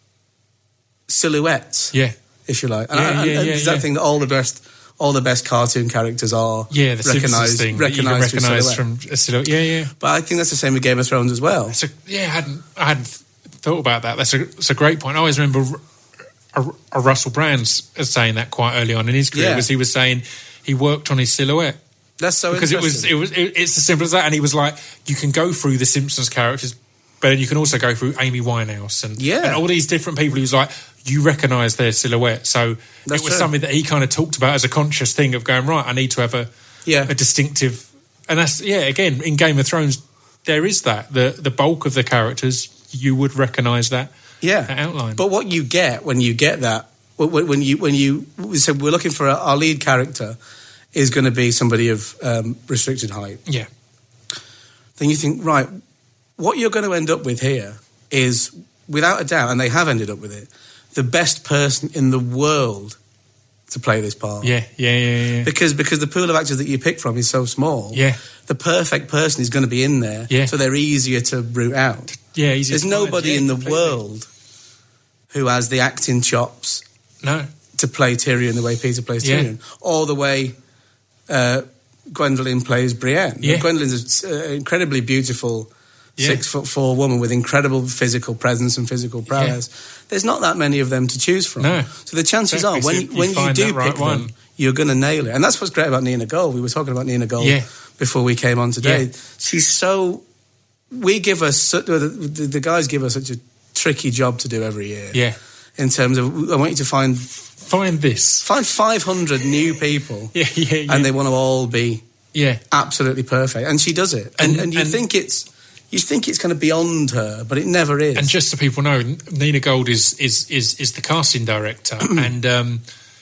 silhouettes, Yeah. if you like. And, Yeah, and, yeah, and yeah, it's that yeah. thing that all the best all the best cartoon characters are Yeah, the Simpsons recognised thing that you can recognised through recognise silhouette. from a silhouette. Yeah, yeah. But I think that's the same with Game of Thrones as well. So yeah, I hadn't I hadn't thought about that. That's a that's a great point. I always remember a, a Russell Brand saying that quite early on in his career, Yeah. because he was saying he worked on his silhouette That's so because it was interesting. it was it, it's as simple as that. And he was like, you can go through the Simpsons characters, but then you can also go through Amy Winehouse and Yeah. and all these different people. He was like, you recognise their silhouette. So That's it was true. something that he kind of talked about as a conscious thing of going, right, I need to have a Yeah. a distinctive. And that's yeah. Again, in Game of Thrones, there is that the the bulk of the characters you would recognise that. Yeah, that outline. But what you get when you get that, when when you when you so we're looking for a, our lead character is going to be somebody of um, restricted height. Yeah, Then you think, right, what you're going to end up with here is, without a doubt, and they have ended up with it, the best person in the world to play this part. yeah, yeah, yeah, yeah. Because because the pool of actors that you pick from is so small. Yeah. The perfect person is going to be in there. Yeah. So they're easier to root out. Yeah, easy There's to find. nobody Yeah, in the completely. world who has the acting chops No, to play Tyrion the way Peter plays Yeah. Tyrion, or the way uh, Gwendolyn plays Brienne. Yeah. Gwendolyn's an incredibly beautiful Yeah. six foot four woman with incredible physical presence and physical prowess. There's not that many of them to choose from. No. So the chances Exactly. are, when, So you when you find do that right pick one. them, you're going to nail it. And that's what's great about Nina Gold. We were talking about Nina Gold Yeah. before we came on today. Yeah. She's so... We give us... su- The, the, the guys give us such a tricky job to do every year. Yeah. In terms of... I want you to find... Find this. Find five hundred new people. Yeah, yeah, yeah. And they want to all be yeah. absolutely perfect. And she does it. And, And- and you and- think it's... You think it's kind of beyond her, but it never is. And just so people know, Nina Gold is is is, is the casting director, and um,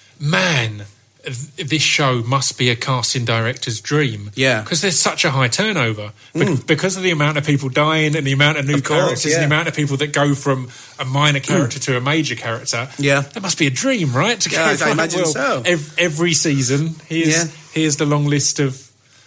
man, th- this show must be a casting director's dream. Yeah. because there's such a high turnover Be- because of the amount of people dying and the amount of new Of course, characters yeah. and the amount of people that go from a minor character to a major character. Yeah. that must be a dream, right? To Yeah, I from, imagine well, so. ev- every season, here's Yeah. here's the long list of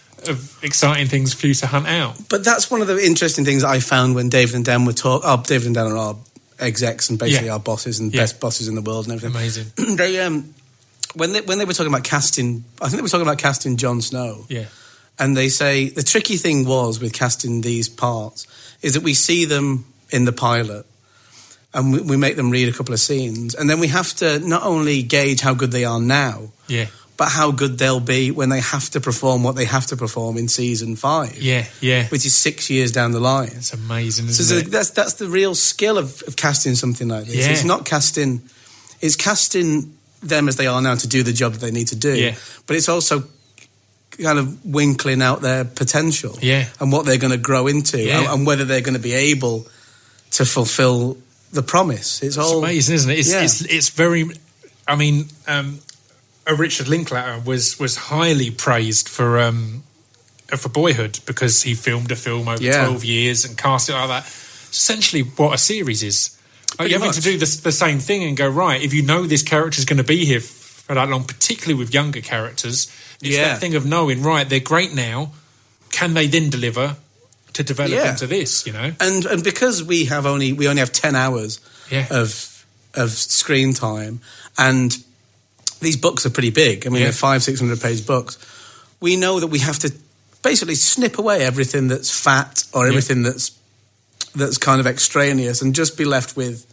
of exciting things for you to hunt out. But that's one of the interesting things I found when David and Dan were talking. Oh, David and Dan are our execs and basically Yeah. our bosses and Yeah. best bosses in the world and everything. Amazing. they um, when they when they were talking about casting, I think they were talking about casting Jon Snow. Yeah, And they say the tricky thing was with casting these parts is that we see them in the pilot and we, we make them read a couple of scenes, and then we have to not only gauge how good they are now, yeah. but how good they'll be when they have to perform what they have to perform in season five. Yeah, yeah. Which is six years down the line. It's amazing, isn't So it? that's that's the real skill of, of casting something like this. Yeah. It's not casting, it's casting them as they are now to do the job that they need to do. Yeah. But it's also kind of winkling out their potential. Yeah. And what they're going to grow into, Yeah. and, and whether they're going to be able to fulfill the promise. It's It's all amazing, isn't it? It's, Yeah. it's, it's very... I mean, um, uh, Richard Linklater was, was highly praised for um, uh, for Boyhood because he filmed a film over Yeah. twelve years and cast it like that. It's essentially what a series is. Like, Pretty you're having much. to do the, the same thing and go, right, if you know this character's going to be here for that long, particularly with younger characters, it's Yeah. that thing of knowing, right, they're great now, can they then deliver to develop Yeah. into this, you know? and and because we have only we only have ten hours Yeah. of of screen time, and these books are pretty big. I mean, Yeah. they're five six hundred page books. We know that we have to basically snip away everything that's fat or Yeah. everything that's that's kind of extraneous, and just be left with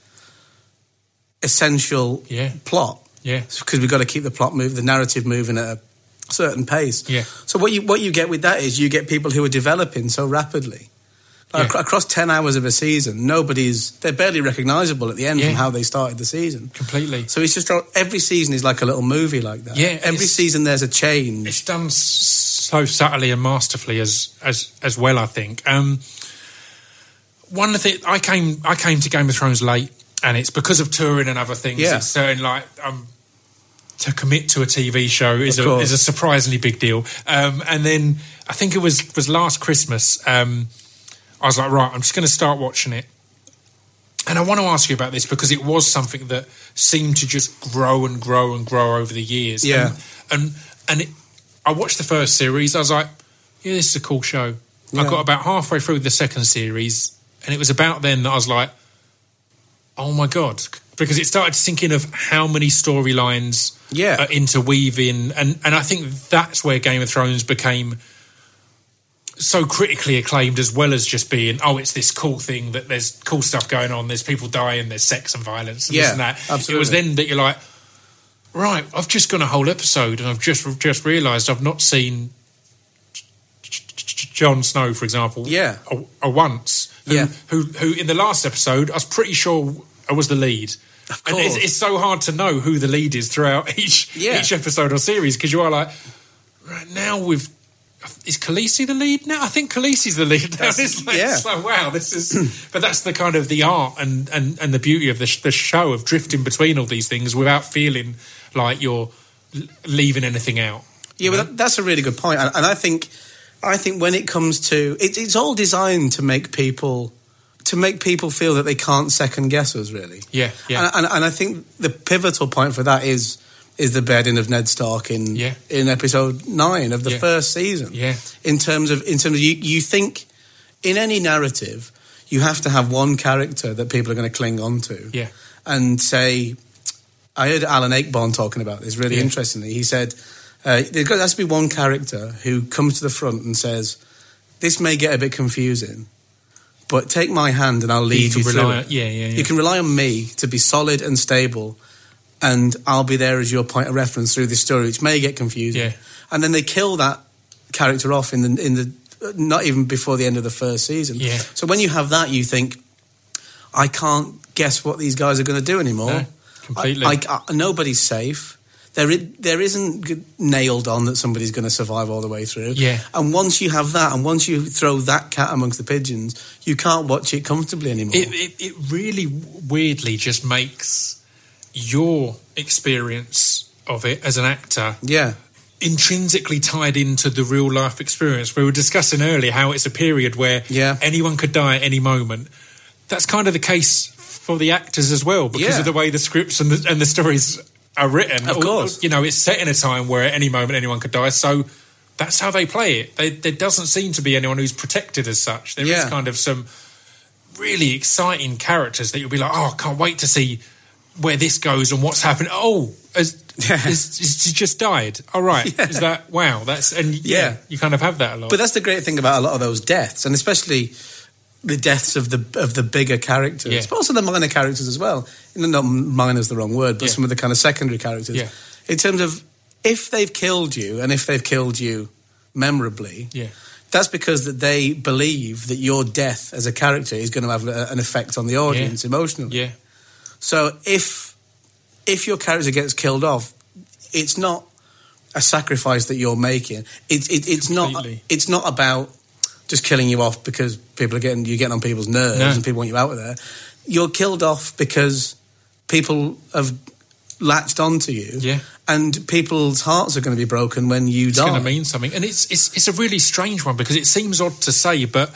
essential Yeah. plot. Yeah. Because we've got to keep the plot move, the narrative moving at a certain pace. Yeah. So what you what you get with that is you get people who are developing so rapidly. Like, Yeah. ac- Across ten hours of a season, nobody's they're barely recognisable at the end Yeah. from how they started the season. Completely. So it's just every season is like a little movie like that. Yeah, and every it's- season there's a change. It's done s- so subtly and masterfully as as as well, I think. Um, one of the I came I came to Game of Thrones late, and it's because of touring and other things. Yeah. It's certain like um, to commit to a T V show is Of a course. is a surprisingly big deal. Um, and then I think it was was last Christmas. Um, I was like, right, I'm just going to start watching it. And I want to ask you about this because it was something that seemed to just grow and grow and grow over the years. Yeah. And and, and it, I watched the first series. I was like, yeah, this is a cool show. I Yeah. got about halfway through the second series, and it was about then that I was like, oh my God. Because it started to sink in of how many storylines Yeah. are interweaving. And, and I think that's where Game of Thrones became so critically acclaimed, as well as just being, oh, it's this cool thing that there's cool stuff going on, there's people dying, there's sex and violence and this Yeah, and that. absolutely. It was then that you're like, right, I've just gone a whole episode and I've just just realised I've not seen Jon Snow, for example, Yeah. a, a once. Who, Yeah. who, who in the last episode, I was pretty sure I was the lead. Of And it's, course. it's so hard to know who the lead is throughout each Yeah. each episode or series, because you are like, right now we've is Khaleesi the lead now? I think Khaleesi's the lead now. That's- It's like, yeah. it's like, wow, this is. But that's the kind of the art and, and, and the beauty of the, sh- the show, of drifting between all these things without feeling like you're l- leaving anything out. Yeah, well, that, that's a really good point, and, and I think, I think when it comes to, it, it's all designed to make people, to make people feel that they can't second guess us, really. Yeah, yeah. And, and, and I think the pivotal point for that is is the bedding of Ned Stark in Yeah. in episode nine of the Yeah. first season. Yeah. In terms of in terms of you, you think in any narrative you have to have one character that people are going to cling on to. Yeah. And say, I heard Alan Ayckbourn talking about this really Yeah. interestingly. He said uh, there has to be one character who comes to the front and says, "This may get a bit confusing, but take my hand and I'll lead you, can through rely it. on- yeah, yeah, yeah. You can rely on me to be solid and stable, and I'll be there as your point of reference through this story, which may get confusing." Yeah. And then they kill that character off in the in the not even before the end of the first season. Yeah. So when you have that, you think, I can't guess what these guys are going to do anymore. No, completely. I, I, I, nobody's safe. There, is, there isn't g- nailed on that somebody's going to survive all the way through. Yeah. And once you have that, and once you throw that cat amongst the pigeons, you can't watch it comfortably anymore. It, it, it really weirdly just makes your experience of it as an actor yeah. intrinsically tied into the real life experience. We were discussing earlier how it's a period where Yeah. anyone could die at any moment. That's kind of the case for the actors as well, because Yeah. of the way the scripts and the, and the stories are written. Of course. You know, it's set in a time where at any moment anyone could die, so that's how they play it. They, there doesn't seem to be anyone who's protected as such. There is Yeah. kind of some really exciting characters that you'll be like, oh, I can't wait to see where this goes and what's happened. Oh, has, Yeah. has, has he just died? All right. Yeah. Is that, wow, that's, and yeah, Yeah. you kind of have that a lot. But that's the great thing about a lot of those deaths, and especially the deaths of the of the bigger characters, Yeah. but also the minor characters as well. You know, not minor is the wrong word, but Yeah. some of the kind of secondary characters. Yeah. In terms of if they've killed you, and if they've killed you memorably, yeah. that's because that they believe that your death as a character is going to have a, an effect on the audience emotionally. Yeah. So if if your character gets killed off, it's not a sacrifice that you're making. It, it, it's not. Completely. It's not about just killing you off because people are getting you're getting on people's nerves No. and people want you out of there. You're killed off because people have latched onto you, Yeah. and people's hearts are going to be broken when you It's die. going to mean something. And it's, it's, it's a really strange one because it seems odd to say, but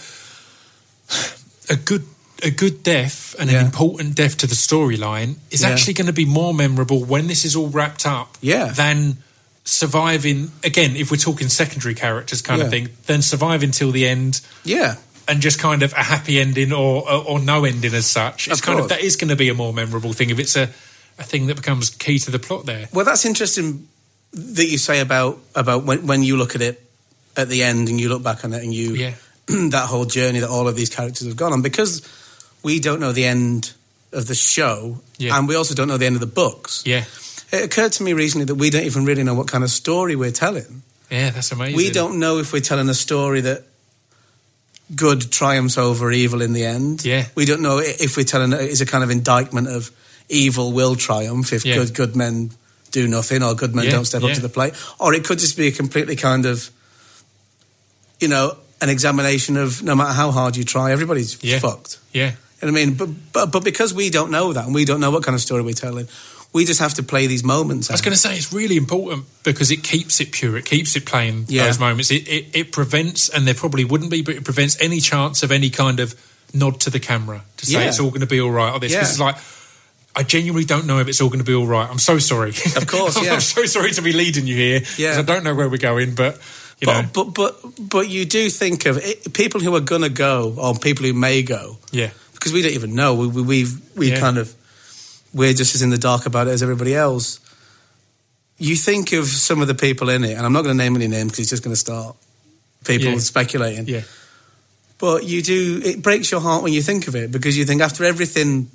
a good a good death and Yeah. an important death to the storyline is Yeah. actually going to be more memorable when this is all wrapped up Yeah. than surviving, again, if we're talking secondary characters kind Yeah. of thing, then surviving till the end yeah, and just kind of a happy ending or or, or no ending as such. It's Of kind of, course. that is going to be a more memorable thing if it's a, a thing that becomes key to the plot there. well, that's interesting that you say about about when, when you look at it at the end and you look back on it and you Yeah. that whole journey that all of these characters have gone on, because we don't know the end of the show, Yeah. and we also don't know the end of the books. Yeah. It occurred to me recently that we don't even really know what kind of story we're telling. Yeah, that's amazing. We don't know if we're telling a story that good triumphs over evil in the end. Yeah. We don't know i- if we're telling it is a kind of indictment of evil will triumph if Yeah. good good men do nothing or good men Yeah, don't step up yeah. to the plate. Or it could just be a completely kind of, you know, an examination of no matter how hard you try, everybody's Yeah. fucked. Yeah. You know what I mean? But, but but because we don't know that and we don't know what kind of story we're telling, we just have to play these moments I was out. going to say it's really important because it keeps it pure. It keeps it playing Yeah. those moments. It, it it prevents, and there probably wouldn't be, but it prevents any chance of any kind of nod to the camera to say Yeah. it's all going to be all right. Or this, Yeah. because it's like I genuinely don't know if it's all going to be all right. I'm so sorry. Of course, I'm, yeah. I'm so sorry to be leading you here. Yeah. 'cause I don't know where we're going, but you know, But, but but but you do think of it, people who are gonna go or people who may go, yeah, because we don't even know. We we we've, we Yeah. kind of we're just as in the dark about it as everybody else. You think of some of the people in it, and I'm not going to name any names because it's just going to start people Yeah. speculating. yeah, But you do. It breaks your heart when you think of it because you think after everything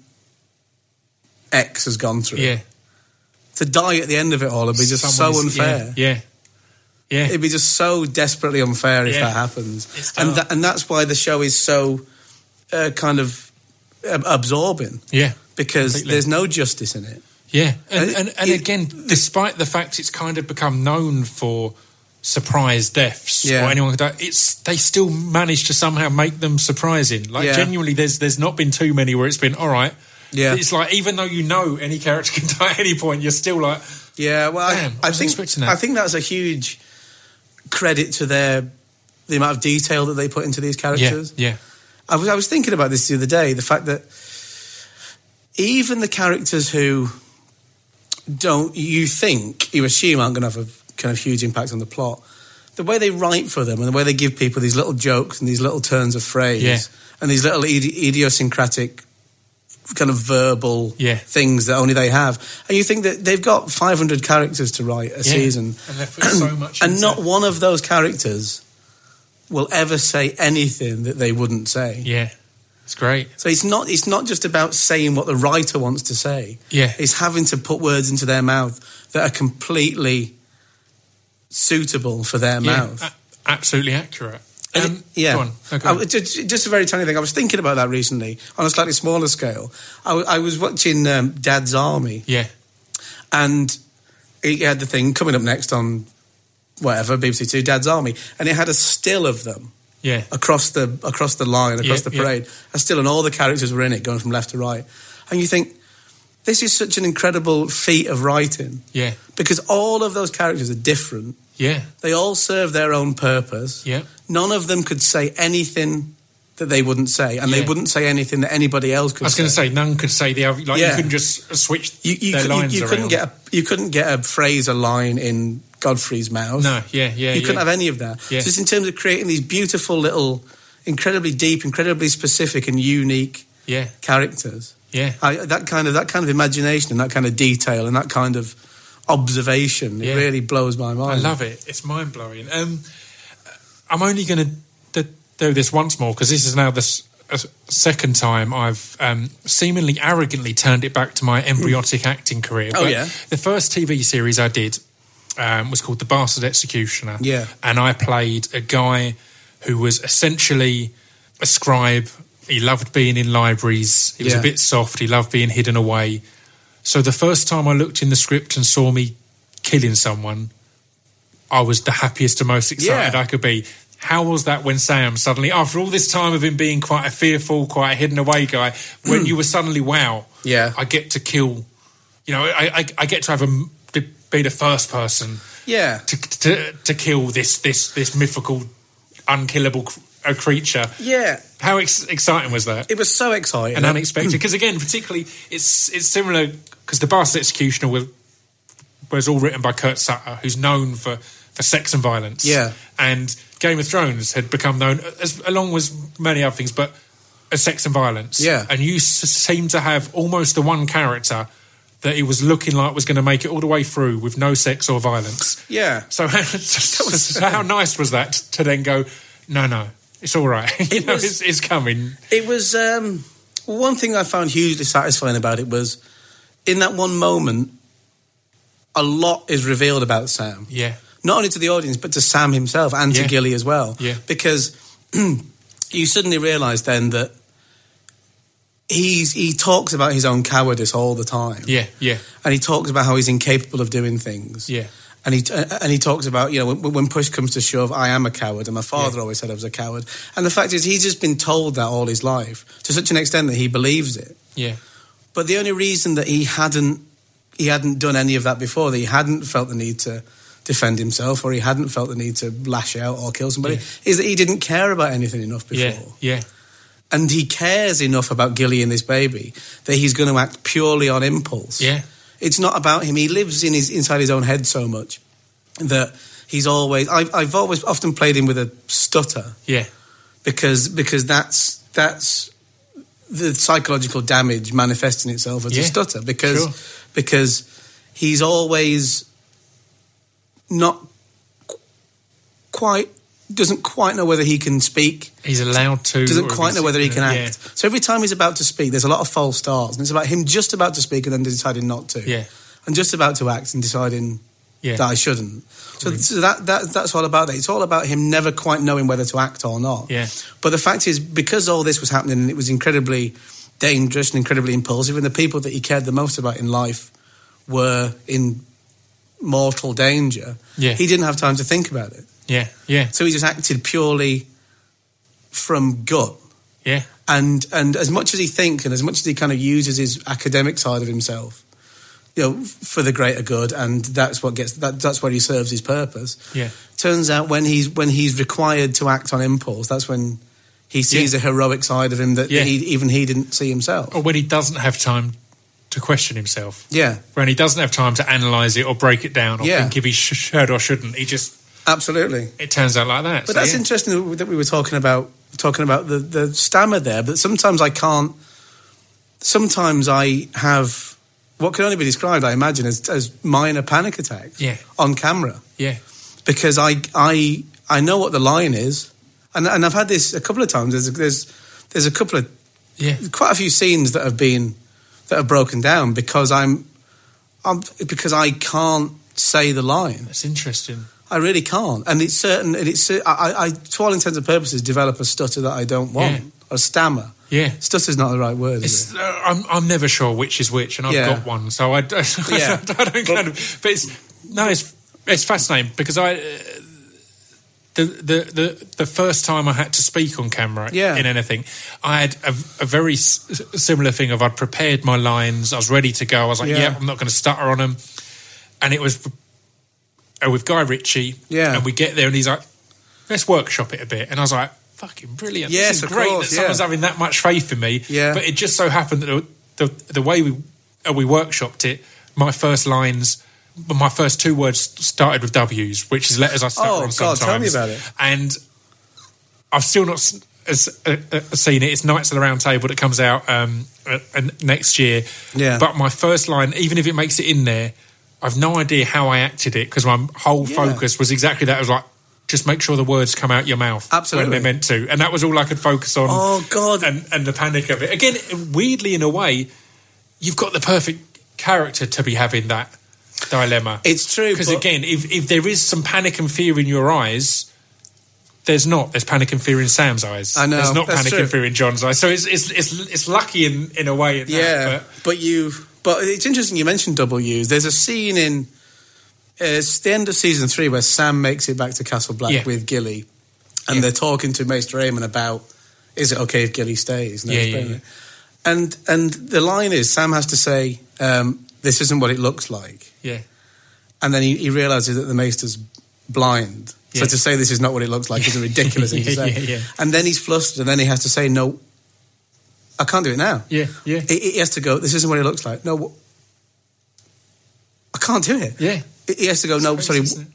X has gone through, yeah. to die at the end of it all would be just Someone so is- unfair. Yeah, yeah, yeah. It'd be just so desperately unfair if Yeah. that happens, It's and dark. that, and that's why the show is so uh, kind of uh, absorbing yeah. because Completely. there's no justice in it. Yeah, and, Uh, and, and it- again, despite the fact it's kind of become known for surprise deaths Yeah. or anyone could die, it's they still manage to somehow make them surprising. Like Yeah. genuinely, there's there's not been too many where it's been all right. Yeah. It's like even though you know any character can die at any point, you're still like, Yeah, well, Damn, I I, I wasn't think expecting that. I think that's a huge credit to their the amount of detail that they put into these yeah, characters. yeah, I was I was thinking about this the other day. The fact that even the characters who don't you think you assume aren't going to have a kind of huge impact on the plot, the way they write for them and the way they give people these little jokes and these little turns of phrase Yeah. and these little idi- idiosyncratic kind of verbal Yeah. things that only they have. And you think that they've got five hundred characters to write a Yeah. season. And they've put so much And into not it. one of those characters will ever say anything that they wouldn't say. Yeah, it's great. So it's not it's not just about saying what the writer wants to say. Yeah. It's having to put words into their mouth that are completely suitable for their Yeah, mouth. a- absolutely accurate. And Um, it- yeah. Go on. No, go I- on. just, just a very tiny thing. I was thinking about that recently on a slightly smaller scale. I, w- I was watching um, Dad's Army, Yeah, and he had the thing coming up next on whatever, B B C Two, Dad's Army, and it had a still of them yeah, across the across the line, across Yeah, the yeah. parade. A still, and all the characters were in it, going from left to right. And you think, this is such an incredible feat of writing, yeah, because all of those characters are different. yeah, They all serve their own purpose. yeah. None of them could say anything that they wouldn't say, and they Yeah. wouldn't say anything that anybody else could I was going to say. say none could say the other. Like Yeah. you couldn't just switch You, you, their could, lines you, you couldn't around. get a, you couldn't get a phrase, a line in Godfrey's mouth. No, yeah, yeah. you yeah. couldn't have any of that. Yeah. Just in terms of creating these beautiful little, incredibly deep, incredibly specific and unique Yeah, characters. yeah, I, that kind of that kind of imagination and that kind of detail and that kind of observation, Yeah. it really blows my I mind. love it. It's mind blowing. Um, I'm only going to do this once more because this is now the s- uh, second time I've um, seemingly arrogantly turned it back to my embryotic acting career. Oh, But yeah? the first T V series I did um, was called The Bastard Executioner. Yeah. And I played a guy who was essentially a scribe. He loved being in libraries. He was Yeah. a bit soft. He loved being hidden away. So the first time I looked in the script and saw me killing someone, I was the happiest and most excited Yeah. I could be. How was that when Sam suddenly, after all this time of him being quite a fearful, quite a hidden away guy, when you were suddenly, wow, Yeah. I get to kill, you know, I, I, I get to have a, to be the first person Yeah. to, to, to kill this, this, this mythical, unkillable cr- a creature. Yeah. How ex- exciting was that? It was so exciting. And unexpected. Because again, particularly, it's it's similar because The Bastard Executioner was, was all written by Kurt Sutter, who's known for, for sex and violence. Yeah. And Game of Thrones had become known, as along with many other things, but as sex and violence. Yeah. And you s- seem to have almost the one character that he was looking like was going to make it all the way through with no sex or violence. Yeah. So how, so how nice was that to then go, no, no, it's all right. you It know, was- it's, it's coming. It was um, one thing I found hugely satisfying about it was in that one moment, a lot is revealed about Sam. Yeah. Not only to the audience, but to Sam himself and to Yeah. Gilly as well. Yeah. Because you suddenly realise then that he's he talks about his own cowardice all the time. Yeah, yeah, And he talks about how he's incapable of doing things. yeah. And he and he talks about, you know, when, when push comes to shove, I am a coward, and my father Yeah. always said I was a coward. And the fact is, he's just been told that all his life to such an extent that he believes it. Yeah, But the only reason that he hadn't he hadn't done any of that before, that he hadn't felt the need to defend himself, or he hadn't felt the need to lash out or kill somebody, Yeah. is that he didn't care about anything enough before. yeah, yeah, And he cares enough about Gilly and this baby that he's going to act purely on impulse. yeah, It's not about him. He lives in his inside his own head so much that he's always. I've, I've always often played him with a stutter yeah, because because that's that's the psychological damage manifesting itself as Yeah, a stutter because sure. because he's always not qu- quite doesn't quite know whether he can speak. He's allowed to. Doesn't or quite he's- know whether he can yeah, act. So every time he's about to speak, there's a lot of false starts, and it's about him just about to speak and then deciding not to. Yeah, And just about to act and deciding yeah, that I shouldn't. So, Brilliant. so that, that that's all about that. It's all about him never quite knowing whether to act or not. yeah, But the fact is, because all this was happening and it was incredibly dangerous and incredibly impulsive, and the people that he cared the most about in life were in mortal danger, Yeah. he didn't have time to think about it. yeah, yeah, So he just acted purely from gut. yeah, And and as much as he thinks and as much as he kind of uses his academic side of himself, you know, for the greater good, and that's what gets that that's where he serves his purpose. yeah, Turns out when he's when he's required to act on impulse, that's when he sees Yeah. a heroic side of him that, Yeah. that he, even he didn't see himself. or when he doesn't have time to question himself. Yeah, When he doesn't have time to analyse it or break it down or Yeah. think if he sh- should or shouldn't, he just, absolutely. it turns out like that. But So, that's yeah. interesting that we were talking about talking about the, the stammer there. But sometimes I can't sometimes I have what can only be described, I imagine, as, as minor panic attacks Yeah. on camera. Yeah. Because I, I, I know what the line is. And, and I've had this a couple of times. There's, there's, there's a couple of, Yeah. quite a few scenes that have been, that have broken down because I'm, I'm because I can't say the line. That's interesting. I really can't. And it's certain, and it's, I, I, to all intents and purposes, develop a stutter that I don't want. Yeah. Or a stammer. Yeah. Stutter's not the right word, is It's, it? uh, I'm, I'm never sure which is which, and I've Yeah. got one, so I, don't- Yeah. I don't kind of. But it's no, it's it's fascinating because I uh, the, the the the first time I had to speak on camera Yeah. in anything, I had a, a very s- similar thing of I'd prepared my lines, I was ready to go, I was like, Yeah. yeah, I'm not going to stutter on them, and it was uh, with Guy Ritchie, Yeah. and we get there, and he's like, let's workshop it a bit, and I was like, fucking brilliant. Yes, this is of great course, that someone's yeah. having that much faith in me. Yeah. But it just so happened that the the, the way we uh, we workshopped it, my first lines, my first two words started with W's, which is letters I stutter Oh, on God, sometimes. tell me about it. And I've still not s- as, uh, uh, seen it. It's Knights of the Round Table that comes out um, uh, uh, next year. Yeah. But my first line, even if it makes it in there, I've no idea how I acted it because my whole Yeah. focus was exactly that. It was like, just make sure the words come out your mouth Absolutely. when they're meant to. And that was all I could focus on. Oh, God. And, and the panic of it. Again, weirdly, in a way, you've got the perfect character to be having that dilemma. It's true. Because, but- again, if, if there is some panic and fear in your eyes, there's not. There's panic and fear in Sam's eyes. I know, There's not that's panic true. and fear in John's eyes. So it's it's it's, it's lucky in, in a way. In Yeah, that, but but you. But it's interesting you mentioned W's. There's a scene in uh, it's the end of season three where Sam makes it back to Castle Black Yeah. with Gilly, and Yeah. they're talking to Maester Aemon about is it okay if Gilly stays? And Yeah, they're yeah, explaining it. And and the line is Sam has to say um, this isn't what it looks like, yeah. and then he, he realizes that the Maester's blind. So Yeah. to say this is not what it looks like is a ridiculous thing to Yeah, say. yeah, yeah. And then he's flustered, and then he has to say no. I can't do it now. Yeah, yeah. He, he has to go, this isn't what it looks like. No, wh- I can't do it. Yeah. He- He has to go, no, It's sorry, crazy, isn't it?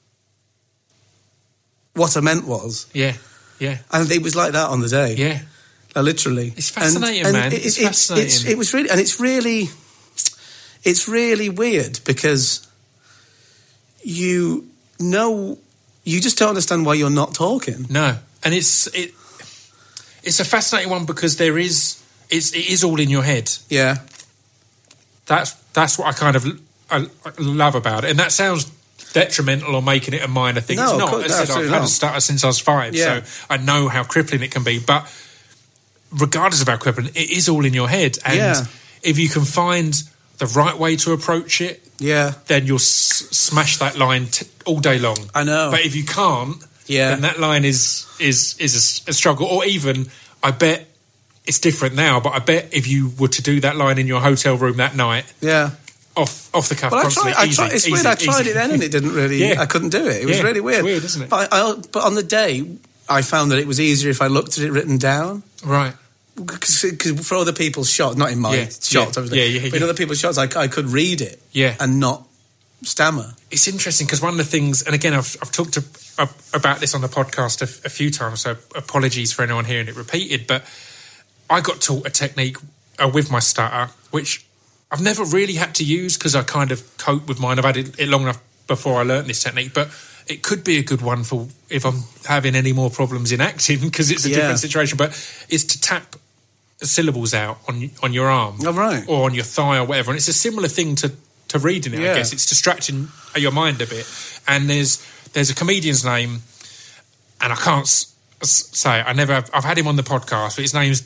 what I meant was. Yeah, yeah, And it was like that on the day. yeah. Uh, literally. It's fascinating, man. It, It's it, it's, fascinating. It's, it was really, and it's really, it's really weird because you know, you just don't understand why you're not talking. No, and it's it. It's a fascinating one because there is it's it is all in your head. Yeah. That's that's what I kind of I, I love about it, and that sounds detrimental or making it a minor thing. No, it's of not. course- As no, I said, I've absolutely had a not. stutter since I was five, Yeah. so I know how crippling it can be. But regardless of how crippling, it is all in your head, and Yeah. if you can find the right way to approach it, Yeah. then you'll s- smash that line t- all day long. I know. But if you can't, Yeah. then that line is is is a s- a, struggle. Or even, I bet it's different now. But I bet if you were to do that line in your hotel room that night, Yeah. off off the cuff, Well, I constantly, tried, I easy, tried, it's easy, weird. I tried easy. it then and it didn't really, Yeah. I couldn't do it. It was Yeah, really weird. it's weird, isn't it? But, I, but on the day, I found that it was easier if I looked at it written down. Right. Because for other people's shots, not in my Yeah, shots, yeah, obviously, yeah, yeah, but in yeah. other people's shots, I, I could read it Yeah. and not stammer. It's interesting because one of the things, and again, I've, I've talked to, uh, about this on the podcast a, f- a few times, so apologies for anyone hearing it repeated, but I got taught a technique uh, with my stutter, which I've never really had to use because I kind of cope with mine. I've had it, it long enough before I learnt this technique, but it could be a good one for if I'm having any more problems in acting because it's a Yeah. different situation, but it's to tap syllables out on on your arm Oh, right. or on your thigh or whatever, and it's a similar thing to to reading it. Yeah. I guess it's distracting your mind a bit. And there's there's a comedian's name, and I can't s- s- say it. I never have, I've had him on the podcast, but his name's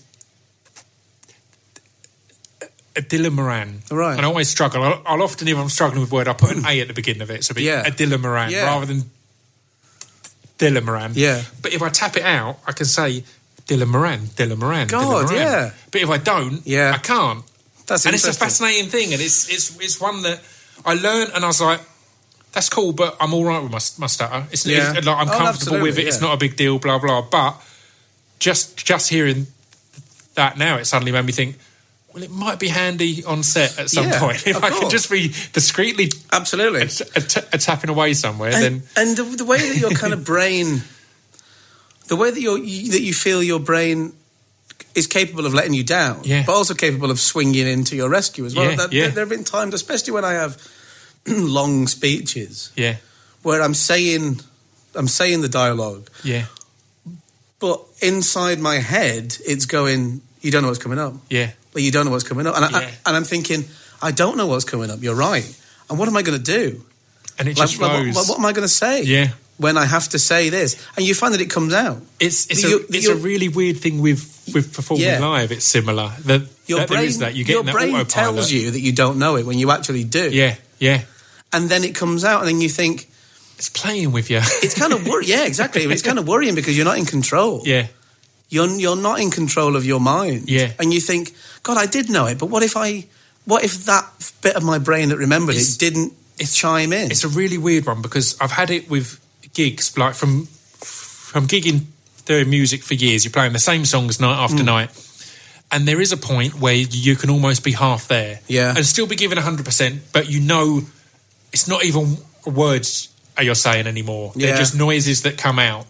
Dylan Moran. Right. And I always struggle. I'll, I'll often, if I'm struggling with a word, I'll put an A at the beginning of it, so it'll be Yeah. Dylan Moran Yeah. rather than Dylan Moran. Yeah. But if I tap it out, I can say Dylan Moran, Dylan Moran, God, Dylan Moran. yeah. But if I don't, Yeah. I can't. That's And it's a interesting. fascinating thing, and it's it's it's one that I learned, and I was like, "That's cool," but I'm all right with my my stutter. It's, Yeah. it's like I'm Oh, comfortable with it. absolutely, It's yeah. not a big deal. Blah blah. But just just hearing that now, it suddenly made me think. Well, it might be handy on set at some Yeah, point if of I can course. just be discreetly Absolutely. a, a, t- a tapping away somewhere. And, then and the, the way that your kind of brain, the way that, you're, you, that you feel your brain is capable of letting you down, Yeah. but also capable of swinging into your rescue as well. Yeah, There- yeah. There have been times, especially when I have long speeches, Yeah, where I'm saying, I'm saying the dialogue, yeah, but inside my head, it's going, you don't know what's coming up. yeah, Like, you don't know what's coming up. And, I, Yeah. and I'm thinking, I don't know what's coming up. You're right. And what am I going to do? and it Like, just what, flows. what, what am I going to say? Yeah. When I have to say this? And you find that it comes out. It's it's, You- a, it's you- a really weird thing with with performing Yeah. live. It's similar. That, Your that brain, there is that you get your in that brain autopilot. tells you that you don't know it when you actually do. Yeah, yeah. And then it comes out and then you think, It's playing with you. it's kind of worrying. Yeah, exactly. It's kind of worrying because you're not in control. yeah, You're, you're not in control of your mind. Yeah. And you think, God, I did know it, but what if I, what if that bit of my brain that remembered It's- it didn't it's- chime in? it's a really weird one because I've had it with gigs, like from from gigging doing music for years. You're playing the same songs night after Mm. night, and there is a point where you can almost be half there, Yeah. and still be giving one hundred percent, but you know it's not even words you're saying anymore. They're Yeah. just noises that come out.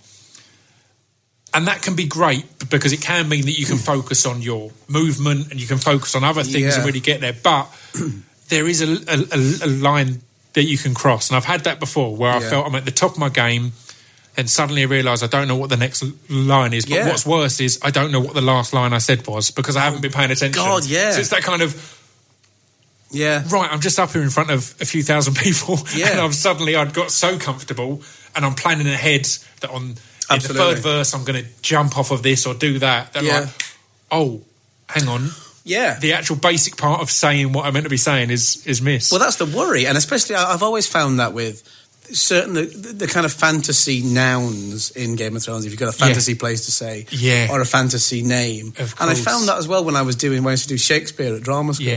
And that can be great because it can mean that you can focus on your movement and you can focus on other things Yeah. and really get there. But there is a, a, a line that you can cross. And I've had that before where I Yeah. felt I'm at the top of my game and suddenly I realise I don't know what the next l- line is. But Yeah. what's worse is I don't know what the last line I said was because I haven't been paying attention. God, yeah. So it's that kind of, yeah. right, I'm just up here in front of a few thousand people Yeah. and I've suddenly I'd got so comfortable and I'm planning ahead that on in the Absolutely. third verse I'm going to jump off of this or do that. Then Yeah. like, oh, hang on. Yeah. The actual basic part of saying what I'm meant to be saying is is missed. Well, that's the worry, and especially I- I've always found that with certain the, the kind of fantasy nouns in Game of Thrones. If you've got a fantasy place to say, Yeah. or a fantasy name, Of and I course. found that as well when I was doing when I used to do Shakespeare at drama school. Yeah.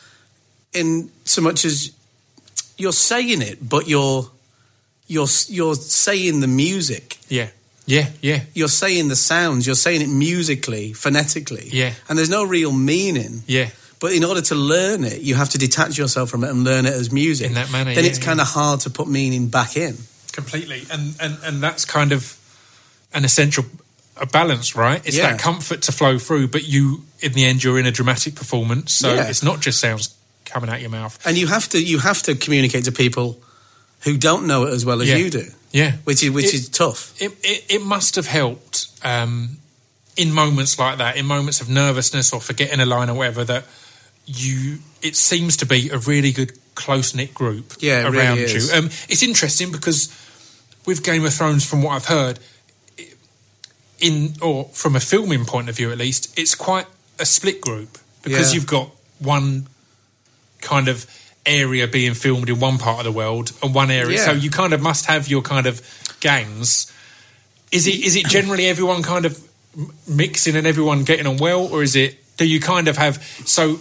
In so much as you're saying it, but you're you're you're saying the music. yeah, yeah, yeah, You're saying the sounds. You're saying it musically, phonetically. Yeah. And there's no real meaning. yeah. But in order to learn it, you have to detach yourself from it and learn it as music. In that manner, Then yeah, it's yeah. kind of hard to put meaning back in. Completely, and and and that's kind of an essential a balance, right? It's Yeah. that comfort to flow through, but you, in the end, you're in a dramatic performance, so Yeah. it's not just sounds coming out your mouth. And you have to you have to communicate to people who don't know it as well as Yeah. you do, Yeah, which is which It- is tough. It, it, it must have helped um, in moments like that, in moments of nervousness or forgetting a line or whatever, that you, it seems to be a really good close-knit group Yeah, it really around is. you. Um, it's interesting because with Game of Thrones, from what I've heard, in or from a filming point of view at least, it's quite a split group because Yeah. you've got one kind of area being filmed in one part of the world and one area, Yeah. so you kind of must have your kind of gangs. Is it is it generally everyone kind of m- mixing and everyone getting on well, or is it, do you kind of have, so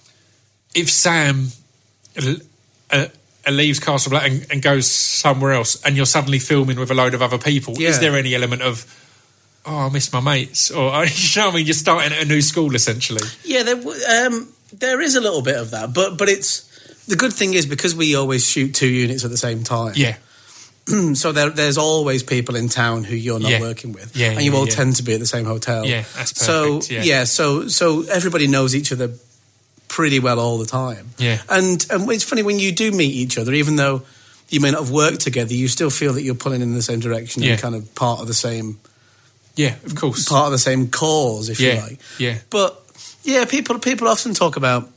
if Sam uh, uh, leaves Castle Black and, and goes somewhere else and you're suddenly filming with a load of other people, Yeah. is there any element of, oh, I miss my mates, or you know what I mean, you're starting at a new school essentially? Yeah, there w- um, there is a little bit of that, but but it's the good thing is because we always shoot two units at the same time. Yeah, So there, there's always people in town who you're not Yeah. working with, Yeah, and you yeah, all yeah. yeah. tend to be at the same hotel. Yeah, that's So perfect, yeah. so so everybody knows each other pretty well all the time. Yeah. and and it's funny when you do meet each other, even though you may not have worked together, you still feel that you're pulling in the same direction Yeah. and kind of part of the same yeah, of course. part of the same cause, if you Yeah, like. yeah. But yeah, people people often talk about,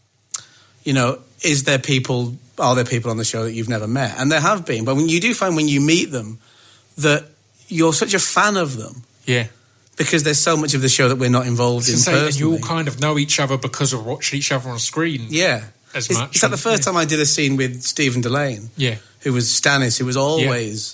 you know, is there people, are there people on the show that you've never met? And there have been, but when you do find when you meet them that you're such a fan of them Yeah. because there's so much of the show that we're not involved in To say, and you personally. all kind of know each other because of watching each other on screen. Yeah. As It's, much, it's like the and- first yeah. time I did a scene with Stephen Delane, Yeah, who was Stannis, who was always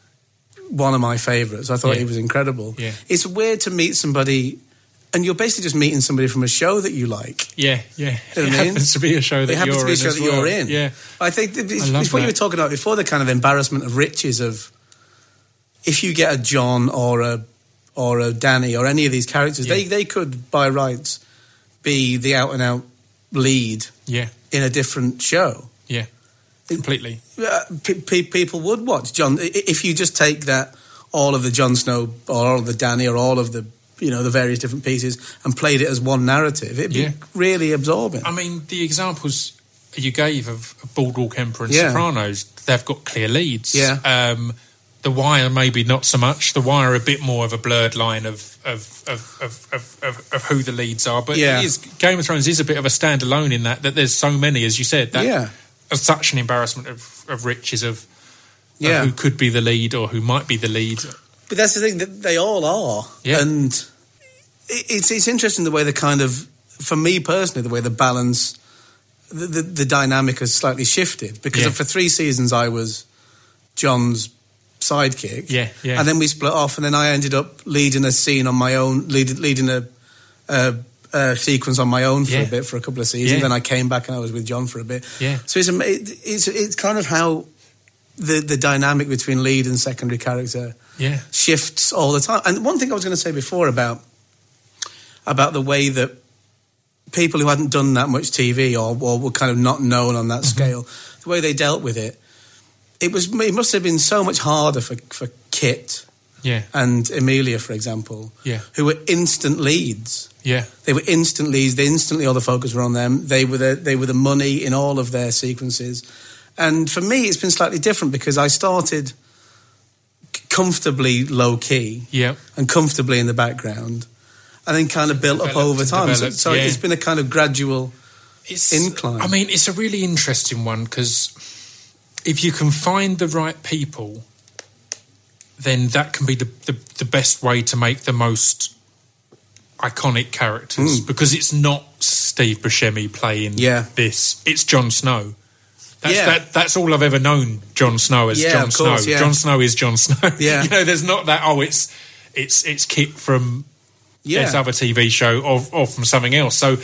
one of my favourites. I thought Yeah. he was incredible. Yeah. It's weird to meet somebody, and you're basically just meeting somebody from a show that you like. yeah, yeah. You know It what I mean? happens to be a show that It happens you're to be a in show as that well. you're in. Yeah, I think that it's, I love it's what you that. were talking about before, the kind of embarrassment of riches of if you get a John or a or a Danny or any of these characters, Yeah. they they could by rights be the out and out lead yeah, in a different show. yeah. Completely. Uh, pe- pe- people would watch John I- if you just take that all of the Jon Snow or all of the Danny or all of the you know, the various different pieces and played it as one narrative, it'd be Yeah. really absorbing. I mean, the examples you gave of Boardwalk Empire and Yeah. Sopranos, they've got clear leads. Yeah. Um, The Wire, maybe not so much. The Wire, a bit more of a blurred line of of of of, of, of, of who the leads are. But Yeah. it is, Game of Thrones is a bit of a standalone in that that there's so many, as you said. That Yeah. of such an embarrassment of, of riches of, of Yeah. who could be the lead or who might be the lead. But that's the thing, that they all are. Yeah. And it- it's it's interesting the way the kind of, for me personally, the way the balance, the, the, the dynamic has slightly shifted. Because Yeah. for three seasons I was John's sidekick. Yeah, yeah. And then we split off, and then I ended up leading a scene on my own, lead, leading a, a, a sequence on my own for Yeah. a bit, for a couple of seasons. Yeah. Then I came back and I was with John for a bit. Yeah. So it's, ama- it, it's, it's kind of how the, the dynamic between lead and secondary character Yeah. shifts all the time. And one thing I was going to say before about about the way that people who hadn't done that much T V or, or were kind of not known on that Mm-hmm. scale, the way they dealt with it, it was it must have been so much harder for for Kit Yeah. and Emilia, for example, Yeah. who were instant leads. Yeah. They were instant leads. They instantly, all the focus were on them. They were the they were the money in all of their sequences. And for me, it's been slightly different because I started comfortably low key Yeah. and comfortably in the background, and then kind of built up Developed over and time. So, developed, so yeah. it's been a kind of gradual. It's, Incline. I mean, it's a really interesting one because if you can find the right people, then that can be the, the, the best way to make the most iconic characters Mm. because it's not Steve Buscemi playing Yeah. this. It's Jon Snow. That's, Yeah. that, that's all I've ever known Jon Snow as Yeah, Jon of course, Snow. yeah. Jon Snow is Jon Snow. Yeah. You know, there's not that, oh, it's it's it's Kit from Yeah. this other T V show or, or from something else. So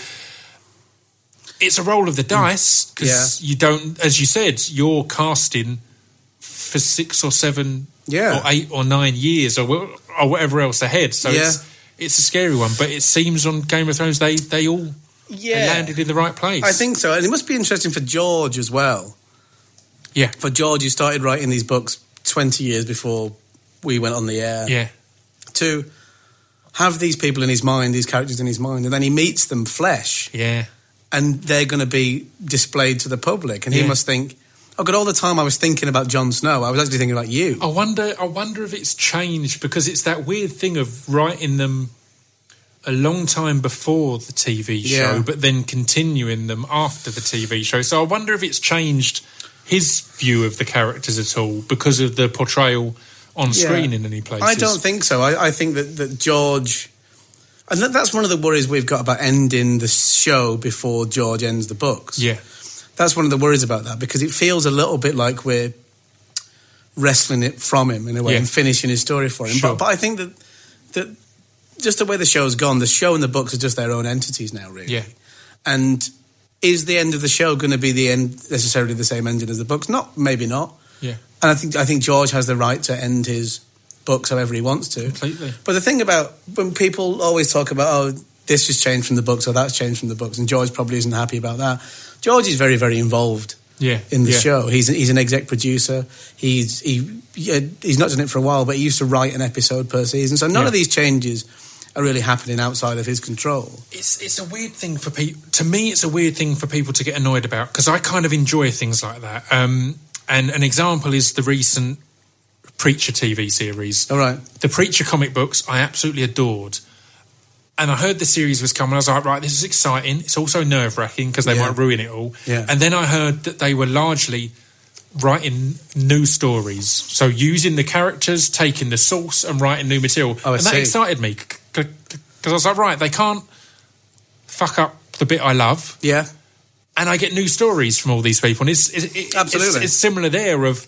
it's a roll of the dice because you don't, as you said, you're casting for six or seven Yeah. or eight or nine years or, wh- or whatever else ahead. So Yeah. it's it's a scary one, but it seems on Game of Thrones they, they all Yeah, they landed in the right place. I think so, and it must be interesting for George as well. Yeah. For George, who started writing these books twenty years before we went on the air, Yeah. to have these people in his mind, these characters in his mind, and then he meets them flesh, Yeah. and they're going to be displayed to the public, and he Yeah. must think, oh God, all the time I was thinking about Jon Snow, I was actually thinking about you. I wonder. I wonder if it's changed because it's that weird thing of writing them a long time before the T V show, Yeah. but then continuing them after the T V show. So I wonder if it's changed his view of the characters at all because of the portrayal on screen Yeah. in any places. I don't think so. I, I think that, that George... And that, that's one of the worries we've got about ending the show before George ends the books. Yeah, That's one of the worries about that, because it feels a little bit like we're wrestling it from him in a way Yeah. and finishing his story for him. Sure. But, but I think that, that just the way the show's gone, the show and the books are just their own entities now, really. yeah, And is the end of the show going to be the end, necessarily the same ending as the books? Not, maybe not. yeah, And I think I think George has the right to end his books however he wants to. completely. But the thing about when people always talk about, oh, this has changed from the books or that's changed from the books, and George probably isn't happy about that. George is very, very involved Yeah, in the yeah. show. He's he's an exec producer. He's he yeah, he's not done it for a while, but he used to write an episode per season. So none Yeah. of these changes are really happening outside of his control. It's it's a weird thing for people. To me, it's a weird thing for people to get annoyed about because I kind of enjoy things like that. Um, and an example is the recent Preacher T V series. All right. The Preacher comic books I absolutely adored. And I heard the series was coming. I was like, right, this is exciting. It's also nerve-wracking because they Yeah. might ruin it all. Yeah. And then I heard that they were largely writing new stories. So using the characters, taking the source and writing new material. Oh, I and that see. excited me because I was like, right, they can't fuck up the bit I love. Yeah. And I get new stories from all these people. And it's, it, it, Absolutely. It's, it's similar there of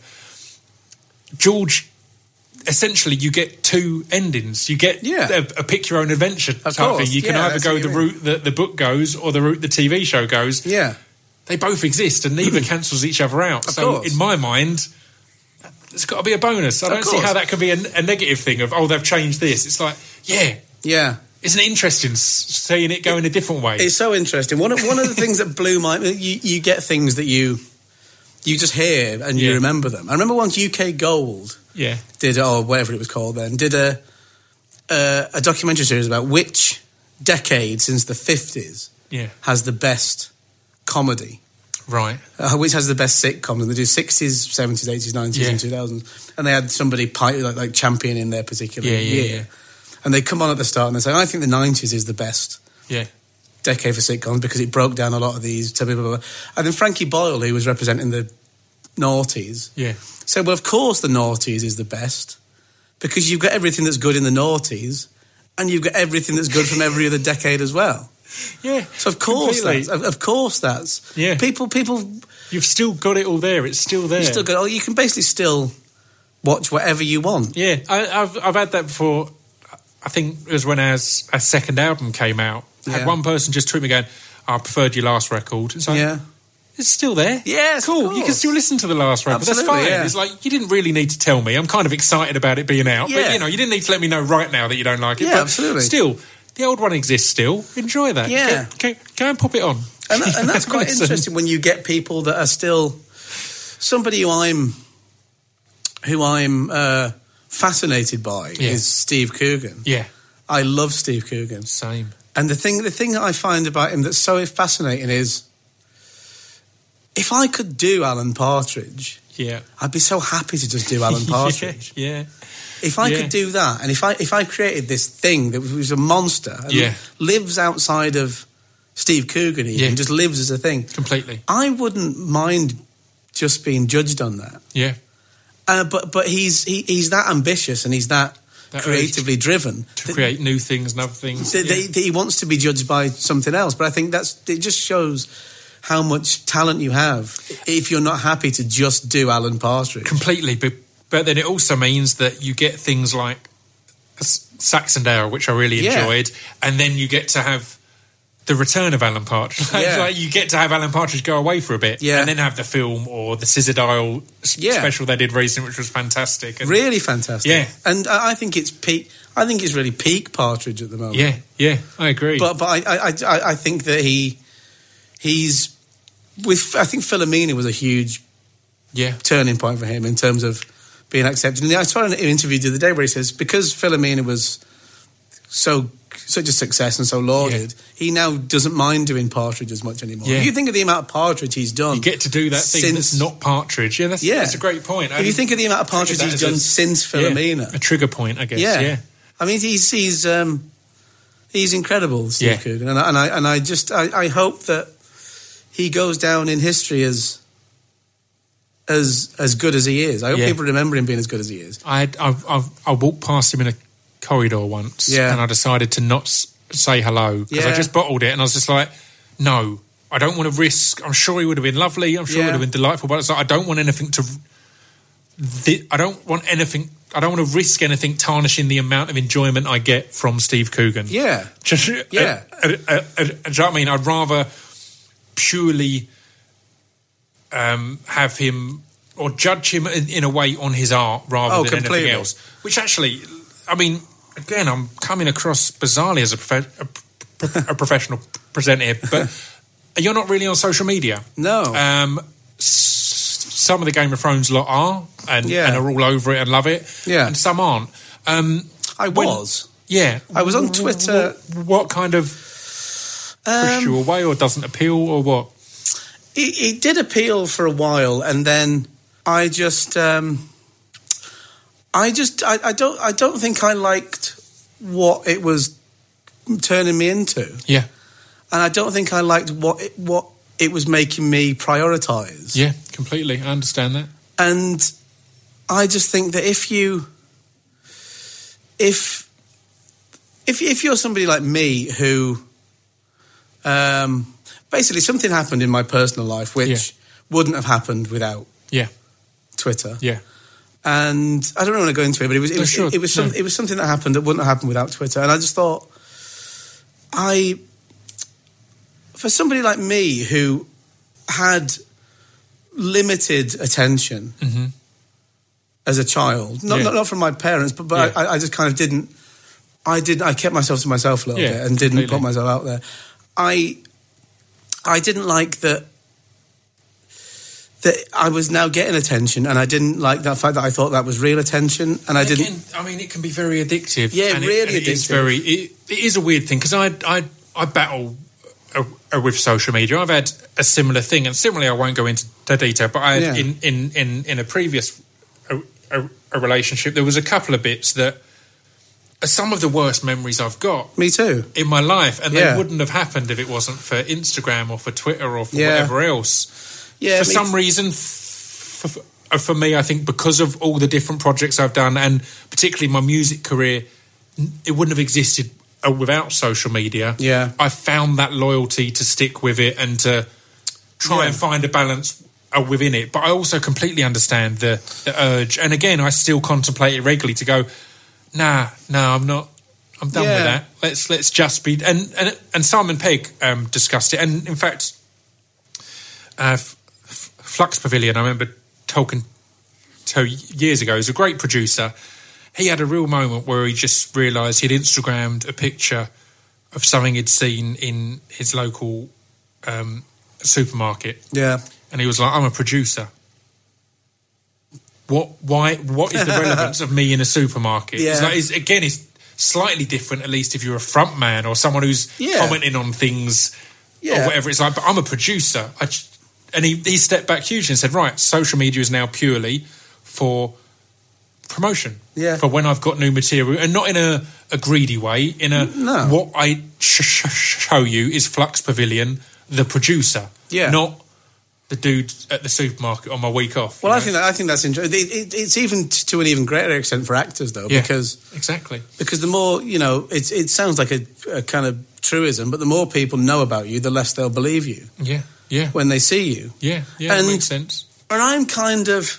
George. Essentially, you get two endings. You get Yeah. a, a pick your own adventure Of type course. thing. You can Yeah, either that's go what the you mean. route that the book goes or the route the T V show goes. Yeah. They both exist, and neither cancels each other out. Of so, course. in my mind, there's got to be a bonus. I Of don't see course. how that could be a, a negative thing of oh they've changed this. It's like yeah, Yeah. isn't it interesting s- seeing it go in a different way? It's so interesting. One of one of the things that blew my you, you get things that you you just hear and you Yeah. remember them. I remember once U K Gold yeah, did, or whatever it was called then, did a uh, a documentary series about which decade since the fifties Yeah. has the best comedy. Right. Uh, which has the best sitcoms? And they do sixties, seventies, eighties, nineties, Yeah. and two thousands. And they had somebody pi- like, like champion in their particular Yeah, yeah, year. yeah. And they come on at the start and they say, I think the nineties is the best Yeah. decade for sitcoms because it broke down a lot of these. Blah, blah, blah, blah. And then Frankie Boyle, who was representing the noughties, Yeah. said, well, of course the noughties is the best because you've got everything that's good in the noughties and you've got everything that's good from every other decade as well. Yeah. So of course completely. that's, of, of course that's, Yeah. people, people, You've still got it all there. It's still there. you still got, oh, you can basically still watch whatever you want. Yeah, I, I've I've had that before. I think it was when our, our second album came out. I Yeah. had one person just tweet me going, I preferred your last record. It's like, Yeah. it's still there. Yes, of cool. You can course. still listen to the last record. Absolutely, That's fine. yeah. It's like, you didn't really need to tell me. I'm kind of excited about it being out. Yeah. But, you know, you didn't need to let me know right now that you don't like it. Yeah, but absolutely. Still, the old one exists still. Enjoy that. Yeah. Go, go, go and pop it on. And, that, and that's quite Listen. interesting when you get people that are still somebody who I'm who I'm uh, fascinated by Yeah. is Steve Coogan. Yeah, I love Steve Coogan, same. and the thing the thing that I find about him that's so fascinating is if I could do Alan Partridge, Yeah. I'd be so happy to just do Alan Partridge. yeah, yeah. If I Yeah. could do that, and if I if I created this thing that was a monster and Yeah. lives outside of Steve Coogan, even Yeah. just lives as a thing, Completely. I wouldn't mind just being judged on that. Yeah. Uh, but but he's he, he's that ambitious and he's that, That creatively driven To that- create new things and other things. that, yeah. that- that he wants to be judged by something else. But I think that's it. Just shows how much talent you have if you're not happy to just do Alan Partridge. Completely, but, but then it also means that you get things like S- Saxondale, which I really Yeah. enjoyed, and then you get to have the return of Alan Partridge. It's Yeah. like you get to have Alan Partridge go away for a bit, Yeah. and then have the film or the Scissor Dial s- Yeah. special they did recently, which was fantastic. And Really fantastic. Yeah. and I I think it's peak. I think it's really peak Partridge at the moment. yeah, yeah, I agree. But but I I, I, I think that he he's with. I think Philomena was a huge yeah, turning point for him in terms of being accepted. And I saw an interview the other day where he says because Philomena was so such a success and so lauded, he now doesn't mind doing Partridge as much anymore. Yeah. If you think of the amount of Partridge he's done, you get to do that thing since- that's not Partridge. Yeah, that's, Yeah. that's a great point. I If you didn't think of the amount of think Partridge that he's as done a- since yeah, Philomena, a trigger point, I guess. yeah. yeah. I mean he's he's um, he's incredible, Steve Yeah. Coogan, and I, and I and I just I, I hope that he goes down in history as as as good as he is. I hope Yeah. people remember him being as good as he is. I had, I, I, I walked past him in a corridor once, Yeah. and I decided to not s- say hello because I Yeah. just bottled it, and I was just like, no, I don't want to risk. I'm sure he would have been lovely. I'm sure Yeah. he would have been delightful, but it's like I don't want anything to. Th- I don't want anything. I don't want to risk anything tarnishing the amount of enjoyment I get from Steve Coogan. Yeah. Just, Yeah. uh, uh, uh, uh, do you know what I mean? I'd rather purely um, have him or judge him in, in a way on his art rather Oh, than completely. anything else. Which actually, I mean, again, I'm coming across bizarrely as a, profe- a, pro- a professional presenter here, but you're not really on social media. No. Um, s- some of the Game of Thrones lot are and, Yeah. and are all over it and love it. Yeah. And some aren't. Um, I when- was. yeah. I was on Twitter. What, what kind of pushed you Um, away or doesn't appeal or what? it, it did appeal for a while, and then I just, um, I just, I, I don't, I don't think I liked what it was turning me into, Yeah. and I don't think I liked what it, what it was making me prioritise. Yeah, completely. I understand that. And I just think that if you, if, if if you're somebody like me who, um, basically something happened in my personal life which Yeah. wouldn't have happened without Yeah. Twitter, Yeah. and I don't want to go into it, but it was it No, was sure. it, was some, No. it was something that happened that wouldn't have happened without Twitter, and I just thought, I, for somebody like me who had limited attention Mm-hmm. as a child, not Yeah. not, not from my parents, but but Yeah. I, I just kind of didn't. I did. I kept myself to myself a little Yeah, bit and didn't completely. put myself out there. I I didn't like that. that I was now getting attention, and I didn't like that fact that I thought that was real attention, and I didn't. Again, I mean, it can be very addictive. Yeah, and really it, and addictive. It is very. It, it is a weird thing because I, I, I battle uh, uh, with social media. I've had a similar thing, and similarly, I won't go into the detail. But I, Yeah. in, in in in a previous a, a, a relationship, there was a couple of bits that are some of the worst memories I've got. Me too. In my life, and Yeah. they wouldn't have happened if it wasn't for Instagram or for Twitter or for Yeah. whatever else. Yeah, for me some t- reason, f- f- for me, I think because of all the different projects I've done, and particularly my music career, n- it wouldn't have existed uh, without social media. Yeah. I found that loyalty to stick with it and to try Yeah. and find a balance uh, within it. But I also completely understand the, the urge, and again, I still contemplate it regularly to go, nah, no, I'm not. I'm done Yeah. with that. Let's let's just be. And and, and Simon Pegg um, discussed it, and in fact, uh, F- F- Flux Pavilion. I remember talking to years ago. He's a great producer. He had a real moment where he just realised he'd Instagrammed a picture of something he'd seen in his local um, supermarket, Yeah. and he was like, "I'm a producer. What? Why? What is the relevance of me in a supermarket?" Yeah. It's like, it's, again, it's slightly different. At least if you're a front man or someone who's Yeah. commenting on things Yeah. or whatever. It's like, but I'm a producer. I j- and he, he stepped back hugely and said, "Right, social media is now purely for promotion. Yeah. For when I've got new material, and not in a, a greedy way. In a No. what I sh- sh- show you is Flux Pavilion, the producer, Yeah. not." The dude at the supermarket on my week off. Well, you I know? think that I think that's interesting. It, it, it's even t- to an even greater extent for actors, though, Yeah. because exactly. because the more you know, it it sounds like a, a kind of truism, but the more people know about you, the less they'll believe you Yeah, yeah, when they see you. yeah, yeah. And- That makes sense. And I'm kind of,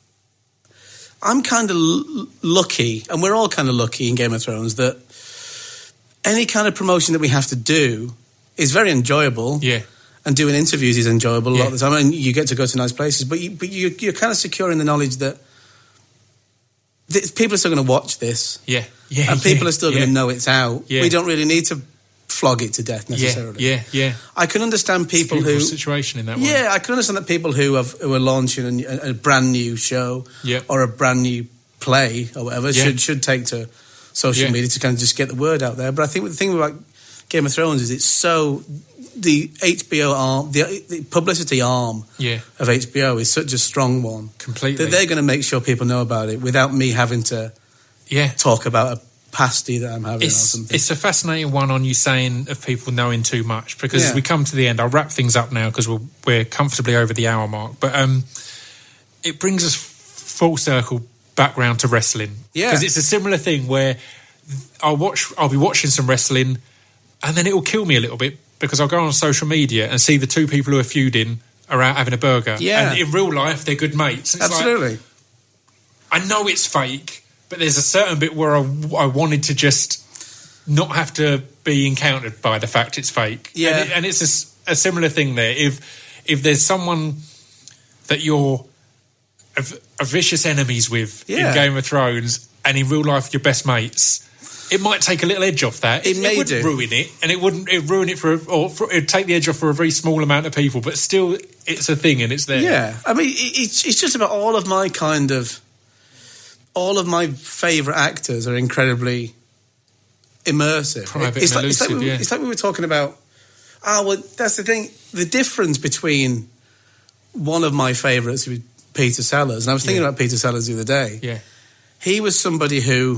I'm kind of l- lucky, and we're all kind of lucky in Game of Thrones that any kind of promotion that we have to do is very enjoyable. Yeah, And doing interviews is enjoyable a lot Yeah. of the time, and you get to go to nice places. But you, but you, you're kind of secure in the knowledge that th- people are still going to watch this, yeah, yeah. and people yeah, are still yeah, going to know it's out. Yeah. We don't really need to flog it to death Yeah, necessarily. yeah, yeah. I can understand people It's a who, beautiful situation in that way. yeah, I can understand that people who have who are launching a, a brand new show Yeah. or a brand new play or whatever Yeah. should should take to social Yeah. media to kind of just get the word out there. But I think the thing about Game of Thrones is it's so the H B O arm, the, the publicity arm Yeah, of H B O is such a strong one completely. that they're going to make sure people know about it without me having to yeah. talk about a pasty that I'm having or It's, something. it's a fascinating one on you saying of people knowing too much, because Yeah. as we come to the end, I'll wrap things up now because we're, we're comfortably over the hour mark. But um, it brings us full circle back round to wrestling. Yeah. Because it's a similar thing where I'll watch, I'll be watching some wrestling, and then it will kill me a little bit because I'll go on social media and see the two people who are feuding are out having a burger. Yeah. And in real life, they're good mates. It's like, Absolutely. I know it's fake, but there's a certain bit where I, I wanted to just not have to be encountered by the fact it's fake. Yeah. And, it, and it's a s- a, similar thing there. If if there's someone that you're a, a vicious enemies with Yeah. in Game of Thrones, and in real life you're best mates, it might take a little edge off that. It may wouldn't do. ruin it, and it wouldn't it ruin it for, a, or for it'd take the edge off for a very small amount of people. But still, it's a thing, and it's there. Yeah, I mean, it- it's it's just about all of my kind of, all of my favourite actors are incredibly immersive. Private it's, and like, it's, like elusive, we, yeah. it's like we were talking about. Ah, well, that's the thing. The difference between one of my favourites, who was Peter Sellers, and I was thinking Yeah. about Peter Sellers the other day. Yeah, He was somebody who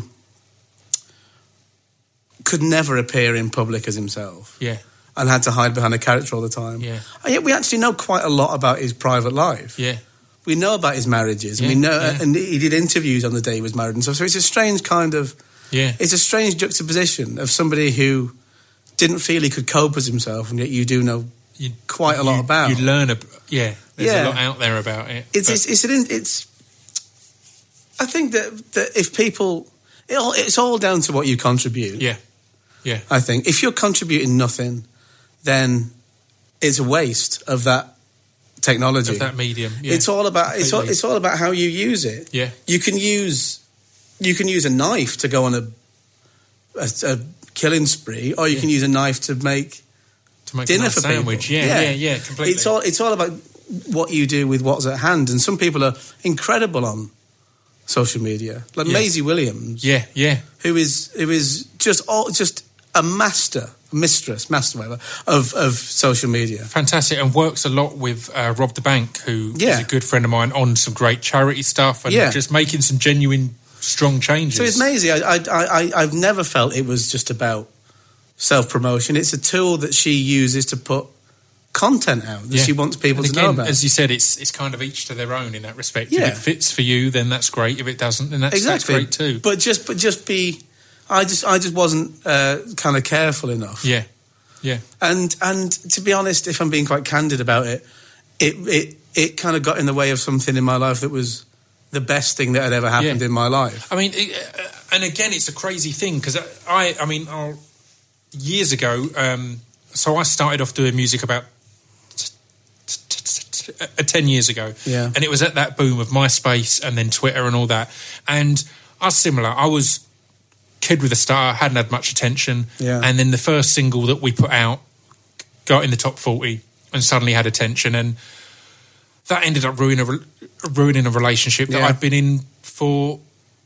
could never appear in public as himself yeah, and had to hide behind a character all the time. Yeah. And yet we actually know quite a lot about his private life. yeah. We know about his marriages, and we Yeah, know, yeah. and he did interviews on the day he was married and stuff. So it's a strange kind of, Yeah. it's a strange juxtaposition of somebody who didn't feel he could cope as himself, and yet you do know You, quite a lot you, about. You learn, a, yeah. There's Yeah. a lot out there about it. It's, but- it's, it's, an, it's. I think that that if people, it all, it's all down to what you contribute. yeah, yeah, I think if you're contributing nothing, then it's a waste of that technology. of that medium. Yeah. It's all about it's all, Completely. it's all about how you use it. Yeah. You can use you can use a knife to go on a a, a killing spree, or you Yeah. can use a knife to make to make dinner a nice for sandwich. people. Yeah, yeah, yeah, completely. It's all it's all about what you do with what's at hand. And some people are incredible on social media, like Yeah. Maisie Williams, Yeah, yeah. who is who is just all, just a master, mistress, master, whatever, of of social media. Fantastic, and works a lot with uh, Rob the Bank, who Yeah. is a good friend of mine, on some great charity stuff and Yeah. just making some genuine, strong changes. So it's Maisie. I, I, I, I've never felt it was just about self-promotion. It's a tool that she uses to put content out that Yeah. she wants people And to again, know about. As you said, it's it's kind of each to their own in that respect. Yeah. If it fits for you, then that's great. If it doesn't, then that's, that's Exactly. great too. But just, but just be. I just, I just wasn't uh, kind of careful enough. Yeah, yeah, And and to be honest, if I'm being quite candid about it, it it it kind of got in the way of something in my life that was the best thing that had ever happened Yeah. in my life. I mean, it, uh, and again, it's a crazy thing because I, I mean, I'll, years ago, um, so I started off doing music about t- t- t- t- uh, ten years ago, Yeah. and it was at that boom of MySpace and then Twitter and all that. And I was similar. I was kid with a star, hadn't had much attention, Yeah. and then the first single that we put out got in the top forty and suddenly had attention, and that ended up ruining a, re- ruining a relationship that Yeah. I'd been in for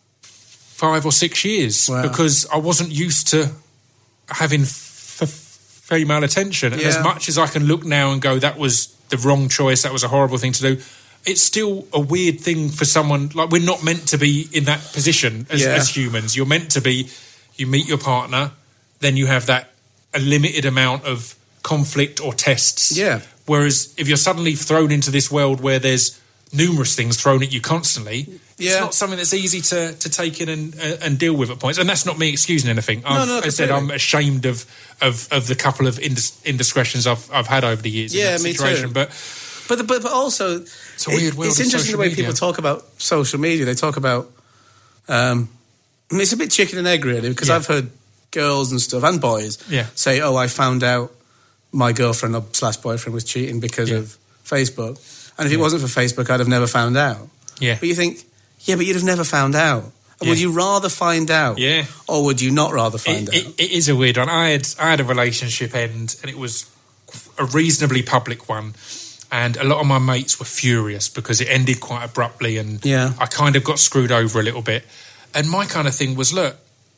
five or six years Wow. because I wasn't used to having f- f- female attention. And Yeah. as much as I can look now and go, that was the wrong choice, that was a horrible thing to do, it's still a weird thing for someone. Like, we're not meant to be in that position as, Yeah. as humans. You're meant to be, you meet your partner, then you have that a limited amount of conflict or tests. Yeah. Whereas if you're suddenly thrown into this world where there's numerous things thrown at you constantly, Yeah. it's not something that's easy to, to take in and uh, and deal with at points. And that's not me excusing anything. I've, no, I said completely. I'm ashamed of, of, of the couple of indis- indiscretions I've I've had over the years Yeah, in that me situation. too. But But but but also, It's a weird it- world It's of interesting social the way media. people talk about social media. They talk about. Um, I mean, it's a bit chicken and egg, really, because Yeah. I've heard girls and stuff and boys Yeah. say, "Oh, I found out my girlfriend or slash boyfriend was cheating because Yeah. of Facebook, and if it wasn't for Facebook, I'd have never found out." yeah, But you think, yeah, but you'd have never found out. Yeah. Would you rather find out, Yeah. or would you not rather find it, out? it, it is a weird one. I had I had a relationship end, and it was a reasonably public one. And a lot of my mates were furious because it ended quite abruptly, and Yeah. I kind of got screwed over a little bit. And my kind of thing was, look,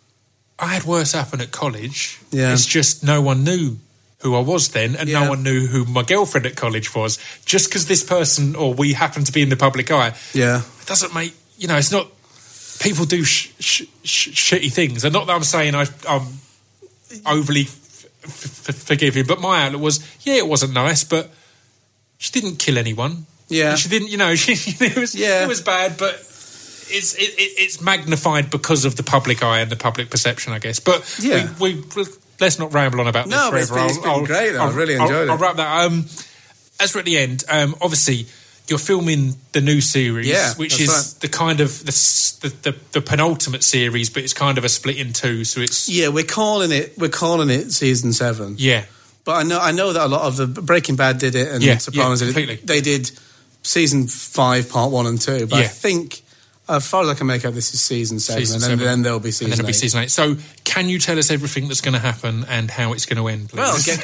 I had worse happen at college. Yeah. It's just no one knew who I was then, and Yeah. no one knew who my girlfriend at college was. Just because this person or we happen to be in the public eye, Yeah, it doesn't make, you know, it's not, people do sh- sh- sh- shitty things. And not that I'm saying I, I'm overly f- f- forgiving, but my outlook was, yeah, it wasn't nice, but she didn't kill anyone. Yeah. She didn't, you know, she, it was Yeah. it was bad, but it's it, it, it's magnified because of the public eye and the public perception, I guess. But Yeah. we, we let's not ramble on about this No, but it's forever. been- it's been great, though. I've really enjoyed I'll, it. I'll wrap that. Um, as we're at the end, um, obviously you're filming the new series, Yeah, which that's is right. the kind of the, s- the, the the penultimate series, but it's kind of a split in two. So it's yeah, we're calling it. We're calling it season seven. yeah, But I know, I know that a lot of the Breaking Bad did it, and Yeah, Sopranos yeah, did completely. it. They did season five, part one and two. But I Yeah. think, as far as I can make out, this is season seven, Season and then, seven. then there'll be season and then it'll be eight. season eight. So can you tell us everything that's going to happen and how it's going to end, please? Well, get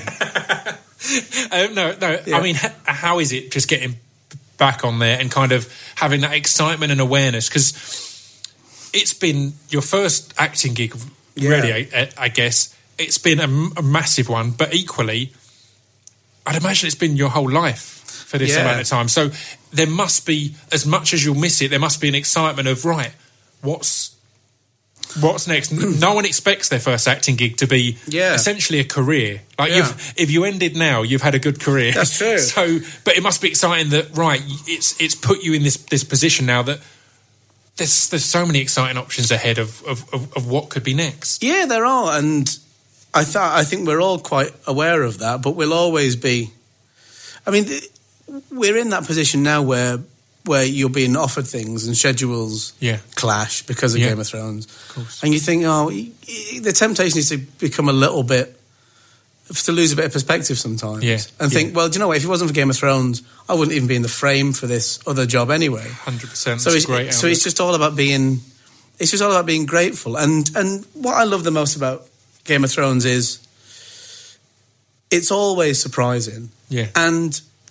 comfy. Um, no, no. Yeah. I mean, h- how is it just getting back on there and kind of having that excitement and awareness? Because it's been your first acting gig, Yeah. really, I, I guess. It's been a, m- a massive one, but equally, I'd imagine it's been your whole life for this Yeah. amount of time. So there must be, as much as you'll miss it, there must be an excitement of, right, what's what's next? N- no one expects their first acting gig to be Yeah. essentially a career. Like Yeah. you've, if you ended now, you've had a good career. That's true. So, but it must be exciting that, right, it's it's put you in this this position now that there's there's so many exciting options ahead of of, of, of what could be next. Yeah, there are, and I th- I think we're all quite aware of that. But we'll always be. I mean, th- we're in that position now where where you're being offered things and schedules Yeah. clash because of Yeah. Game of Thrones, course. and you think, oh, y- y- the temptation is to become a little bit to lose a bit of perspective sometimes, Yeah. and Yeah. think, well, do you know what? If it wasn't for Game of Thrones, I wouldn't even be in the frame for this other job anyway. Hundred percent. So it's, great. so it's just all about being, it's just all about being grateful. And and what I love the most about Game of Thrones is it's always surprising. yeah. And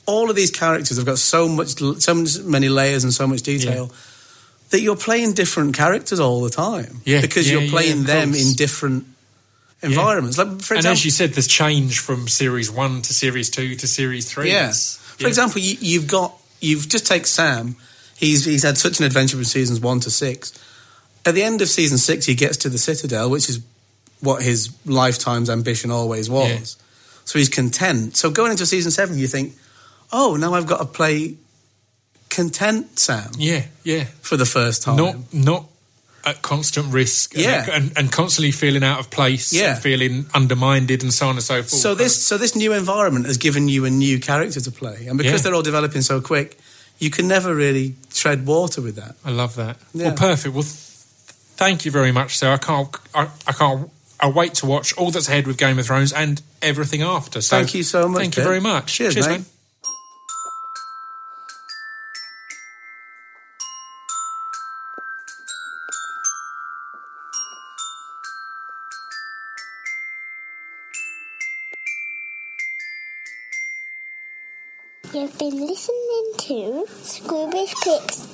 all of these characters have got so much, so many layers and so much detail yeah. that you're playing different characters all the time. Yeah, because yeah, you're playing yeah, them course. in different environments. Yeah. Like, for and example, as you said, there's change from series one to series two to series three. Yeah. It's, For yeah. example, you, you've got you've just take Sam. He's he's had such an adventure from seasons one to six. At the end of season six, he gets to the Citadel, which is what his lifetime's ambition always was. Yeah. So he's content. So going into season seven, you think, oh, now I've got to play content Sam. Yeah, yeah. For the first time. Not not at constant risk. Yeah. And, and, and constantly feeling out of place. Yeah. And feeling undermined and so on and so forth. So this so this new environment has given you a new character to play. And because Yeah. they're all developing so quick, you can never really tread water with that. I love that. Yeah. Well, perfect. Well, th- thank you very much, sir. I can't, I, I can't, I wait to watch all that's ahead with Game of Thrones and everything after. So thank you so much. Thank Ben. you very much. Cheers, Cheers mate. man. You've been listening to Scroobius Pip's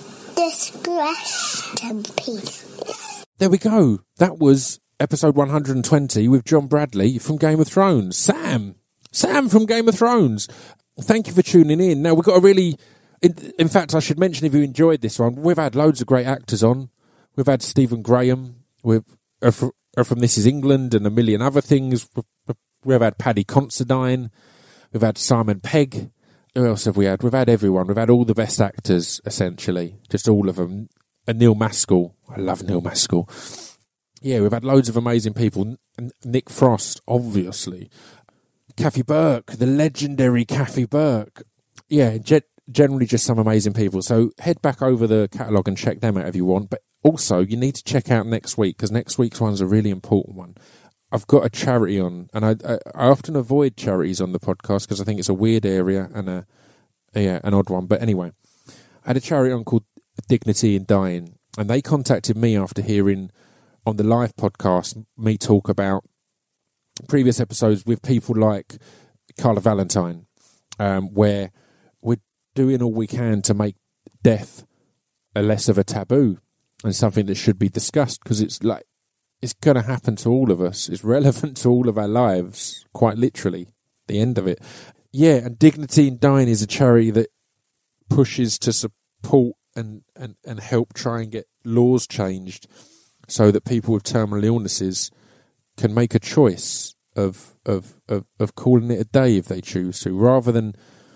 Discretion Pieces. There we go. That was episode one hundred twenty with John Bradley from Game of Thrones. Sam. Sam from Game of Thrones. Thank you for tuning in. Now, we've got a really... In, in fact, I should mention, if you enjoyed this one, we've had loads of great actors on. We've had Stephen Graham. We've uh, from, uh, from This Is England and a million other things. We've had Paddy Considine. We've had Simon Pegg. Who else have we had? We've had everyone. We've had all the best actors, essentially. Just all of them. And Neil Maskell. I love Neil Maskell. Yeah, we've had loads of amazing people. N- Nick Frost, obviously. Kathy Burke, the legendary Kathy Burke. Yeah, ge- generally just some amazing people. So head back over the catalogue and check them out if you want. But also, you need to check out next week, because next week's one's a really important one. I've got a charity on, and I, I, I often avoid charities on the podcast because I think it's a weird area and a yeah an odd one. But anyway, I had a charity on called Dignity in Dying, and they contacted me after hearing on the live podcast me talk about previous episodes with people like Carla Valentine, um, where we're doing all we can to make death a less of a taboo and something that should be discussed, because it's like, it's going to happen to all of us. It's relevant to all of our lives, quite literally, the end of it. Yeah, and Dignity in Dying is a charity that pushes to support and, and, and help try and get laws changed so that people with terminal illnesses can make a choice of of, of, of calling it a day if they choose to, rather than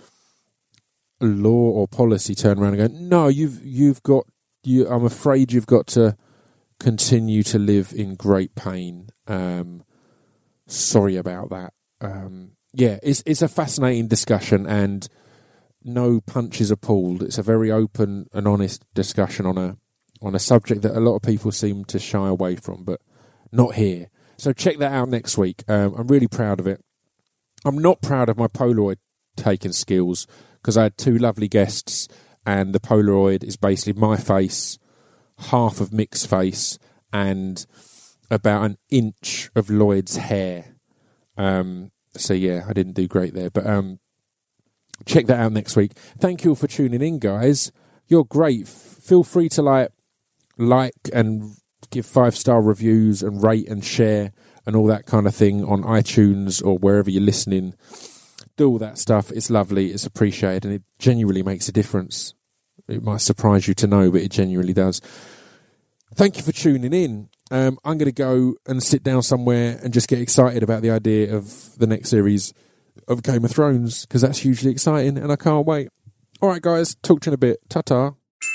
a law or policy turn around and go, no, you've you've got you. I'm afraid you've got to continue to live in great pain. Um, sorry about that. Um, yeah, it's it's a fascinating discussion, and no punches are pulled. It's a very open and honest discussion on a on a subject that a lot of people seem to shy away from, but not here. So check that out next week. Um, I'm really proud of it. I'm not proud of my Polaroid taking skills, because I had two lovely guests, and the Polaroid is basically my face, half of Mick's face, and about an inch of Lloyd's hair. Um, so yeah, I didn't do great there, but um, check that out next week. Thank you all for tuning in, guys. You're great. F- feel free to like, like and give five-star reviews and rate and share and all that kind of thing on iTunes or wherever you're listening. Do all that stuff. It's lovely. It's appreciated, and it genuinely makes a difference. It might surprise you to know, but it genuinely does. Thank you for tuning in. Um, I'm going to go and sit down somewhere and just get excited about the idea of the next series of Game of Thrones, because that's hugely exciting and I can't wait. All right, guys. Talk to you in a bit. Ta-ta.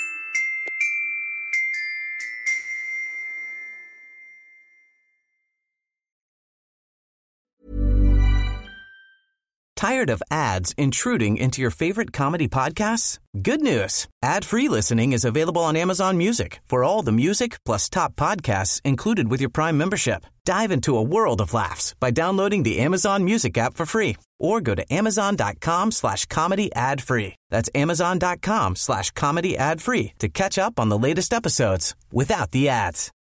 Tired of ads intruding into your favorite comedy podcasts? Good news. Ad-free listening is available on Amazon Music for all the music plus top podcasts included with your Prime membership. Dive into a world of laughs by downloading the Amazon Music app for free, or go to amazon.com slash comedy ad free. That's amazon.com slash comedy ad free to catch up on the latest episodes without the ads.